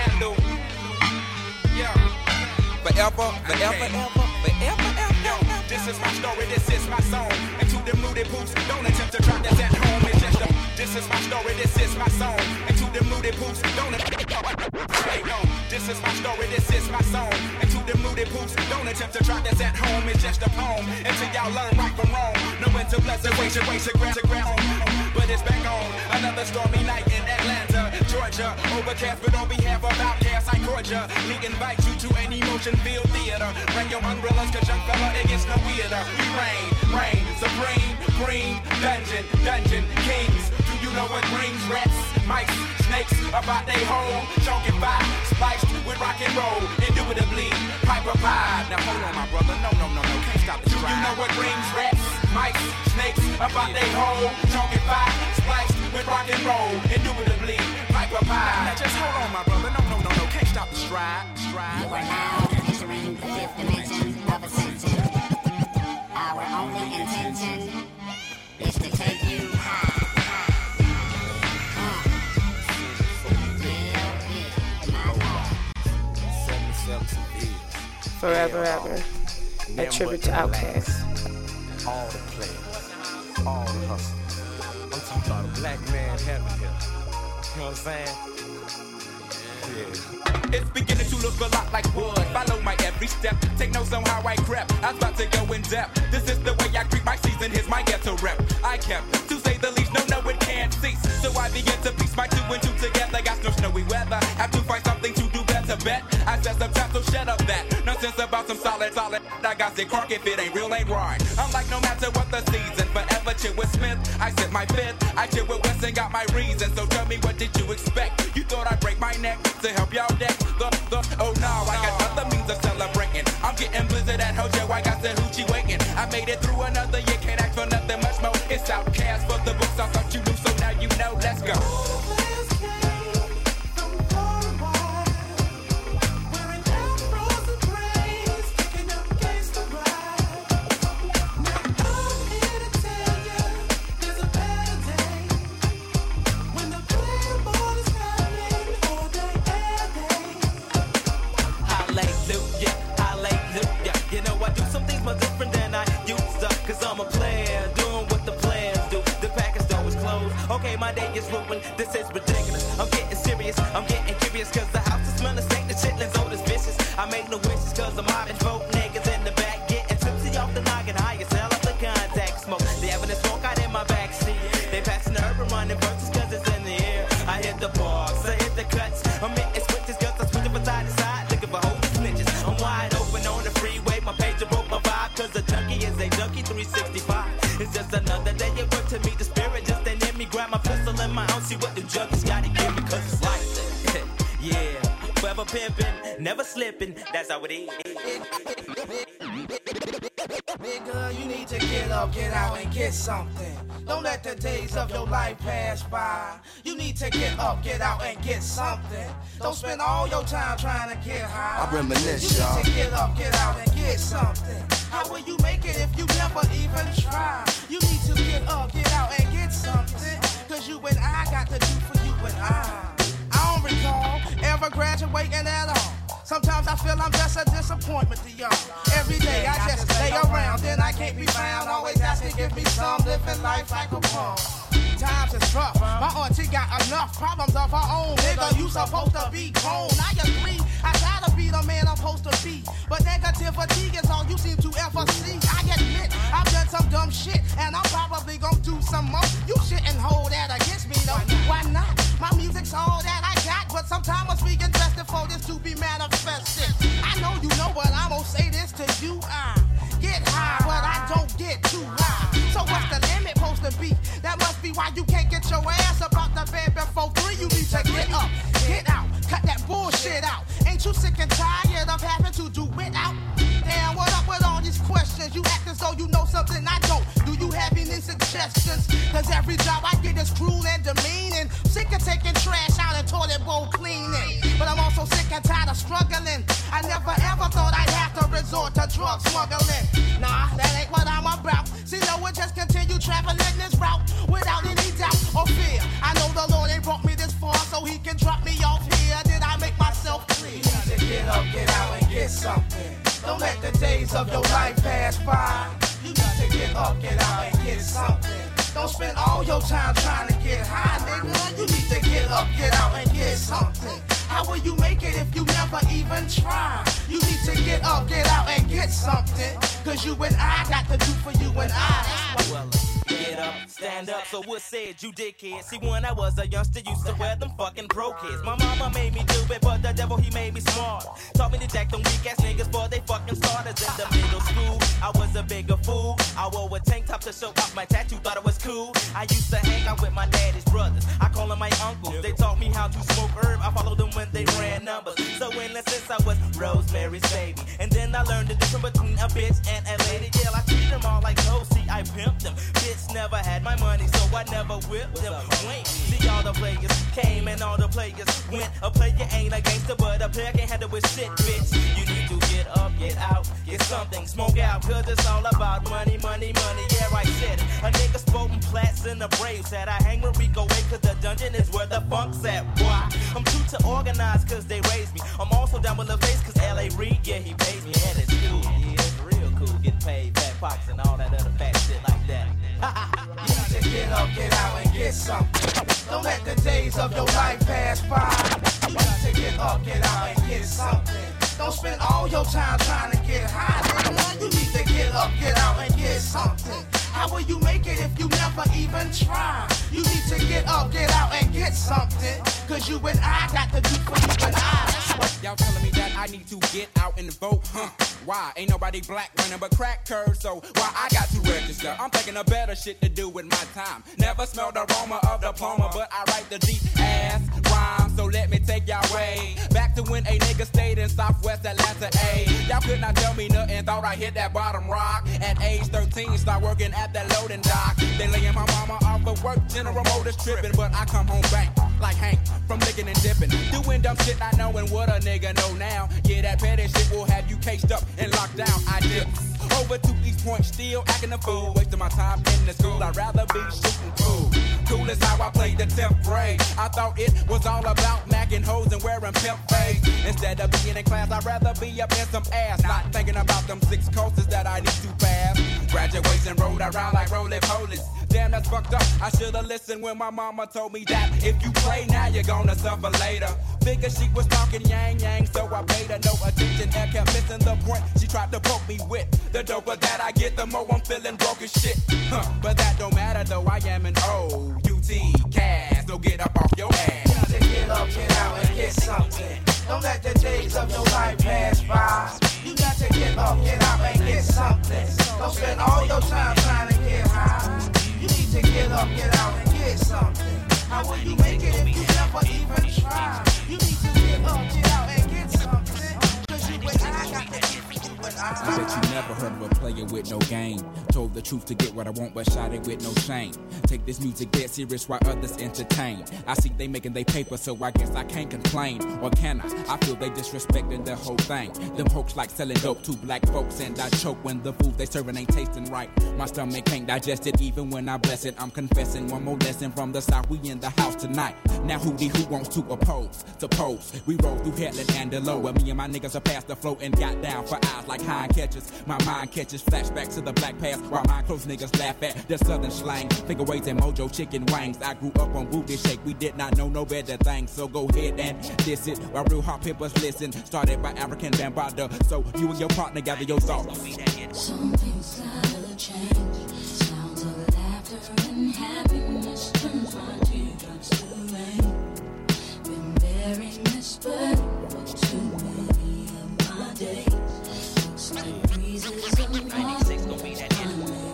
Forever. This is my story, this is my song. And to them rooted poops, don't attempt to try this at home. It's just a, this is my story, this is my song. And to them rooted poops, don't hey, no. This is my story, this is my song. And to them rooted poops, don't attempt to try this at home. It's just a poem. Until y'all learn right from wrong. No one to bless it, wait your ground. But it's back on another stormy night in Atlanta, Georgia. Overcast, but on behalf of Outcast, I court ya. We invite you to an emotion-filled theater. Bring your umbrellas, cause young fella, it gets no weirder. We reign, supreme, green, dungeon, kings. Do you know what brings rats, mice, snakes about they hole? Choking fire, spiced with rock and roll, indubitably, Piper Pie. Now hold on, my brother, no, can't stop this ride. Do you know what brings rats, mice, snakes about they hole? Choking fire, spiced with rock and roll, indubitably, Piper Pie. Now just hold on, my brother, no, can't stop the stride. You are now entering the fifth dimension of ascension. Our only intention is to take you high. Forever Ever, a tribute to Outkast. All the players, all the hustlers. I'm talking about a black man heaven here. You know what I'm saying? Yeah. It's beginning to look a lot like wood. Follow my every step. Take notes on how I crept. I was about to go in depth. This is the way I greet my season. Here's my ghetto rep. I kept, to say the least, no, it can't cease. So I begin to piece my 2 and 2 together. Got no snowy weather. Have to find something to do better. Bet I said some time, so shut up that nonsense about some solid. I got sick crock if it ain't real, ain't right. I'm like, no matter what the season, forever chill with Smith. I said my fifth. I chill with West and got my reason. So tell me, what did you expect? You thought I'd break my neck to help y'all deck? Oh no, I got other means of celebrating. I'm getting blizzard at Hojo, I got the hoochie waiting. I made it through another year, can't ask for nothing much more. It's Outkast for the books, I thought you knew, so now you know, let's go. Okay, my day is ruined, this is ridiculous. I'm getting serious, I'm getting curious, cause the house is smelling stank, the chitlins old as vicious. I make no wishes, cause I'm mobbing folk niggas in the back, getting tipsy off the noggin, higher, sell up the contact smoke. They having a smoke out in my backseat. They passing the urban running verses, cause it's in the air. I hit the bars, I hit the cuts, I'm hitting switches, cause I'm switching from side to side, looking for hoes and snitches. I'm wide open on the freeway, my pager broke my vibe, cause a junkie is a junkie 365. It's just another day at work to meet the spirit, just ain't in me, grab my pistol in my own, see what the junkies gotta give me, cause it's like that. Yeah, forever pimpin', never slippin', that's how it is. Nigga, you need to get up, get out, and get something. Don't let the days of your life pass by. You need to get up, get out, and get something. Don't spend all your time trying to get high. I reminisce, y'all. You need to get up, get out, and get something. How will you make it if you never even try? You need to get up, get out, and get something. Cause you and I got to do for you and I don't recall ever graduating at all. Sometimes I feel I'm just a disappointment to y'all. Every day I just lay around, then I can't be found. Always asking, give me some, living life like a bum. Times is rough, my auntie got enough problems of her own. Nigga, you supposed to be grown. I agree, I gotta be the man I'm supposed to be. But negativity is all you seem to ever see. I admit, I've done some dumb shit, and I'm probably gonna do some more. You shouldn't hold that against me though. Why not? My music's all that I got, but sometimes I speak invested for this to be manifested. I know you know, but I'm gonna say this to you. I get high, but I don't get too high. So what's the limit supposed to be? That must be why you can't get your ass up out the bed before 3. You need to get up, get out, cut that bullshit out. Ain't you sick and tired of having to do without? Damn, what up with all these questions? You act as though you know something I don't. Do you have any suggestions? Cause every job I get is cruel and demeaning. Sick of taking trash out and toilet bowl cleaning. But I'm also sick and tired of struggling. I never ever thought I'd have to resort to drug smuggling. Nah, that ain't what I'm about. See, no one just continue traveling this route without any doubt or fear. I know the Lord ain't brought me this far so he can drop me off here. Did I make myself clear? You need to get up, get out, and get get something. Don't let the days of your life pass by. You got to get up, get out, and get something. Don't spend all your time trying to get high, nigga. You need to get up, get out, and get something. How will you make it if you never even try? You need to get up, get out, and get something. Cause you and I got to do for you and I. Well, get up, stand up, so what said you dickhead? See, when I was a youngster, used to wear them fucking pro kids. My mama made me do it, but the devil, he made me smart. Taught me to jack them weak ass niggas for they fucking starters. In the middle school, I was a bigger fool. I wore a tank top to show off my tattoo, thought it was cool. I used to hang out with my daddy's brothers. I call them my uncles. They taught me how to smoke herb. I followed them when they ran numbers. So in a sense, I was Rosemary's baby. And then I learned the difference between a bitch and a lady. Yeah, I treat them all like hoes. See, I pimped them. Bitch never had my money, so I never whipped them. Wait, see, all the players came and all the players went. A player ain't a gangster, but a player can't handle with shit, bitch. You need to get up, get out, get something, smoke out, cause it's all about money, money, money. Yeah, I said it. A nigga sporting plats in the Braves said I hang where we go away, cause the dungeon is where the funk's at. Why? I'm too to organize, cause they raised me. I'm also down with the face, cause L.A. Reid, yeah, he pays me, and it's cool. Yeah, it's real cool. Get paid, fat pox, and all that other fat shit like that. You need to get up, get out, and get something. Don't let the days of your life pass by. You got to get up, get out, and get something. Don't spend all your time trying to get high, nigga. You need to get up, get out, and get something. How will you make it if you never even try? You need to get up, get out, and get something. Cause you and I got to do for you and I. Y'all telling me that I need to get out and vote, huh? Why? Ain't nobody black running but crack curves, so why I got to register? I'm thinking of better shit to do with my time. Never smelled the aroma of diploma, but I write the deep ass rhyme, so let me take y'all way back to when a nigga stayed in Southwest Atlanta, A. Y'all could not tell me nothing, thought I hit that bottom rock. At age 13, start working at that loading dock. Then laying my mama off of work, General Motors tripping, but I come home bank like Hank from licking and dipping. Doing dumb shit not knowing what a nigga know now. Yeah, that petty shit will have you cased up and locked down. I dip over to East Point, still acting a fool. Wasting my time in the school, I'd rather be shooting pool. Cool is how I played the 10th grade. I thought it was all about macking hoes and wearing pimp fades. Instead of being in class, I'd rather be up in some ass. Not thinking about them 6 courses that I need to pass. Graduation rode around like roly-polies. Damn, that's fucked up. I should've listened when my mama told me that if you play now, you're gonna suffer later. Figure she was talking yang, so I paid her no attention and kept missing the point she tried to poke me with. The doper that I get, the more I'm feeling broke as shit. But that don't matter though, I am an O-U-T cast, so get up off your ass. You got to get up, get out, and get something. Don't let the days of your life pass by. You got to get up, get out, and get something. Don't spend all your time trying to get high. You need to get up, get out, and get something. How will you make it if you never even try? You need to get up, get out, and get something. Cause you and I got to get for you and I bet you never heard of a player with no game. Told the truth to get what I want, but shot it with no shame. Take this music dead serious while others entertain. I see they making they paper, so I guess I can't complain. Or can I? I feel they disrespecting the whole thing. Them hoax like selling dope to black folks, and I choke when the food they serving ain't tasting right. My stomach can't digest it even when I bless it. I'm confessing one more lesson from the South. We in the house tonight. Now who wants to oppose? Suppose we roll through Headland and Delow, where me and my niggas are past the flow and got down for hours like hind catches. My mind catches flashbacks to the black past, while my close niggas laugh at the southern slang. Figure ways and mojo chicken wings. I grew up on booty shake. We did not know no better things, so go ahead and diss it while real hot pimpers listen. Started by African Bambada, so you and your partner gather your thoughts. Some things gotta change. Sounds of laughter and happiness turns my teardrops to rain. Been bearing this burden for too many of my days. Looks like breezes of 96 gon' be that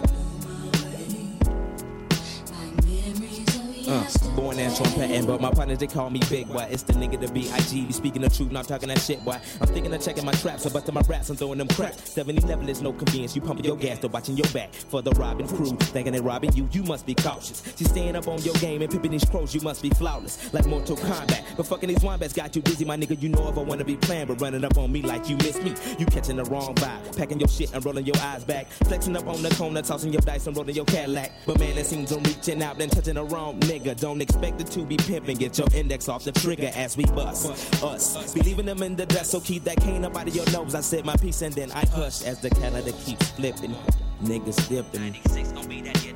Born Antoine Patton, but my partners, they call me Big Boy. It's the nigga to B.I.G. Be speaking the truth, not talking that shit, boy. I'm thinking of checking my traps, so busting my raps, I'm throwing them craps. 7-Eleven is no convenience, you pumping your gas, still watching your back. For the robbing crew, thinking they robbing you, you must be cautious. She's staying up on your game and pimping these crows, you must be flawless. Like Mortal Kombat, but fucking these wombats got you dizzy, my nigga. You know if I wanna be playing, but running up on me like you miss me. You catching the wrong vibe, packing your shit and rolling your eyes back. Flexing up on the corner, tossing your dice and rolling your Cadillac. But man, it seems I'm reaching out and touching the wrong nigga. Don't expect it to be pimping. Get your index off the trigger as we bust. Us, be leaving them in the dust, so keep that cane up out of your nose. I said my piece and then I hushed as the calendar keeps flipping. Niggas dipping. 96 gon' be that hit.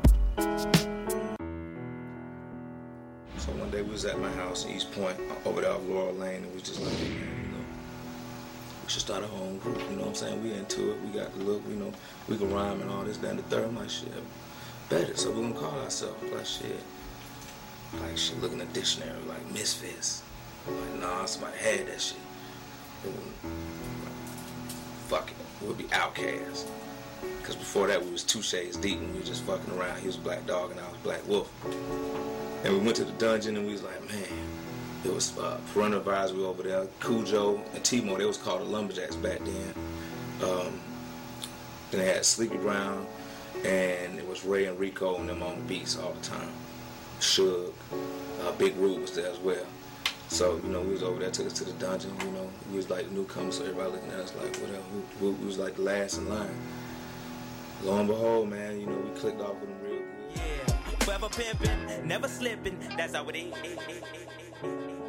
So one day we was at my house in East Point, over there off Laurel Lane, and we was just like, man, you know, we should start our own group, you know what I'm saying? We into it, we got the look, you know, we can rhyme and all this, that, and the third. I'm like, shit, better, so we're gonna call ourselves, like shit, look in the dictionary, like Misfits. Like, nah, somebody had that shit. Fuck it, we'll be Outcasts. Because before that, we was 2 shades deep and we was just fucking around. He was Black Dog and I was Black Wolf. And we went to the dungeon and we was like, man, it was Parental Advisory over there, Cujo and T-Mo, they was called the Lumberjacks back then. Then they had Sleepy Brown, and it was Ray and Rico and them on the beats all the time. Suge, Big Rube was there as well. So, you know, we was over there, took us to the dungeon, you know. We was like newcomers, so everybody looking at us like, whatever. We was like the last in line. Lo and behold, man, you know, we clicked off with them real good. Yeah, forever pimping, never slipping, that's how it is.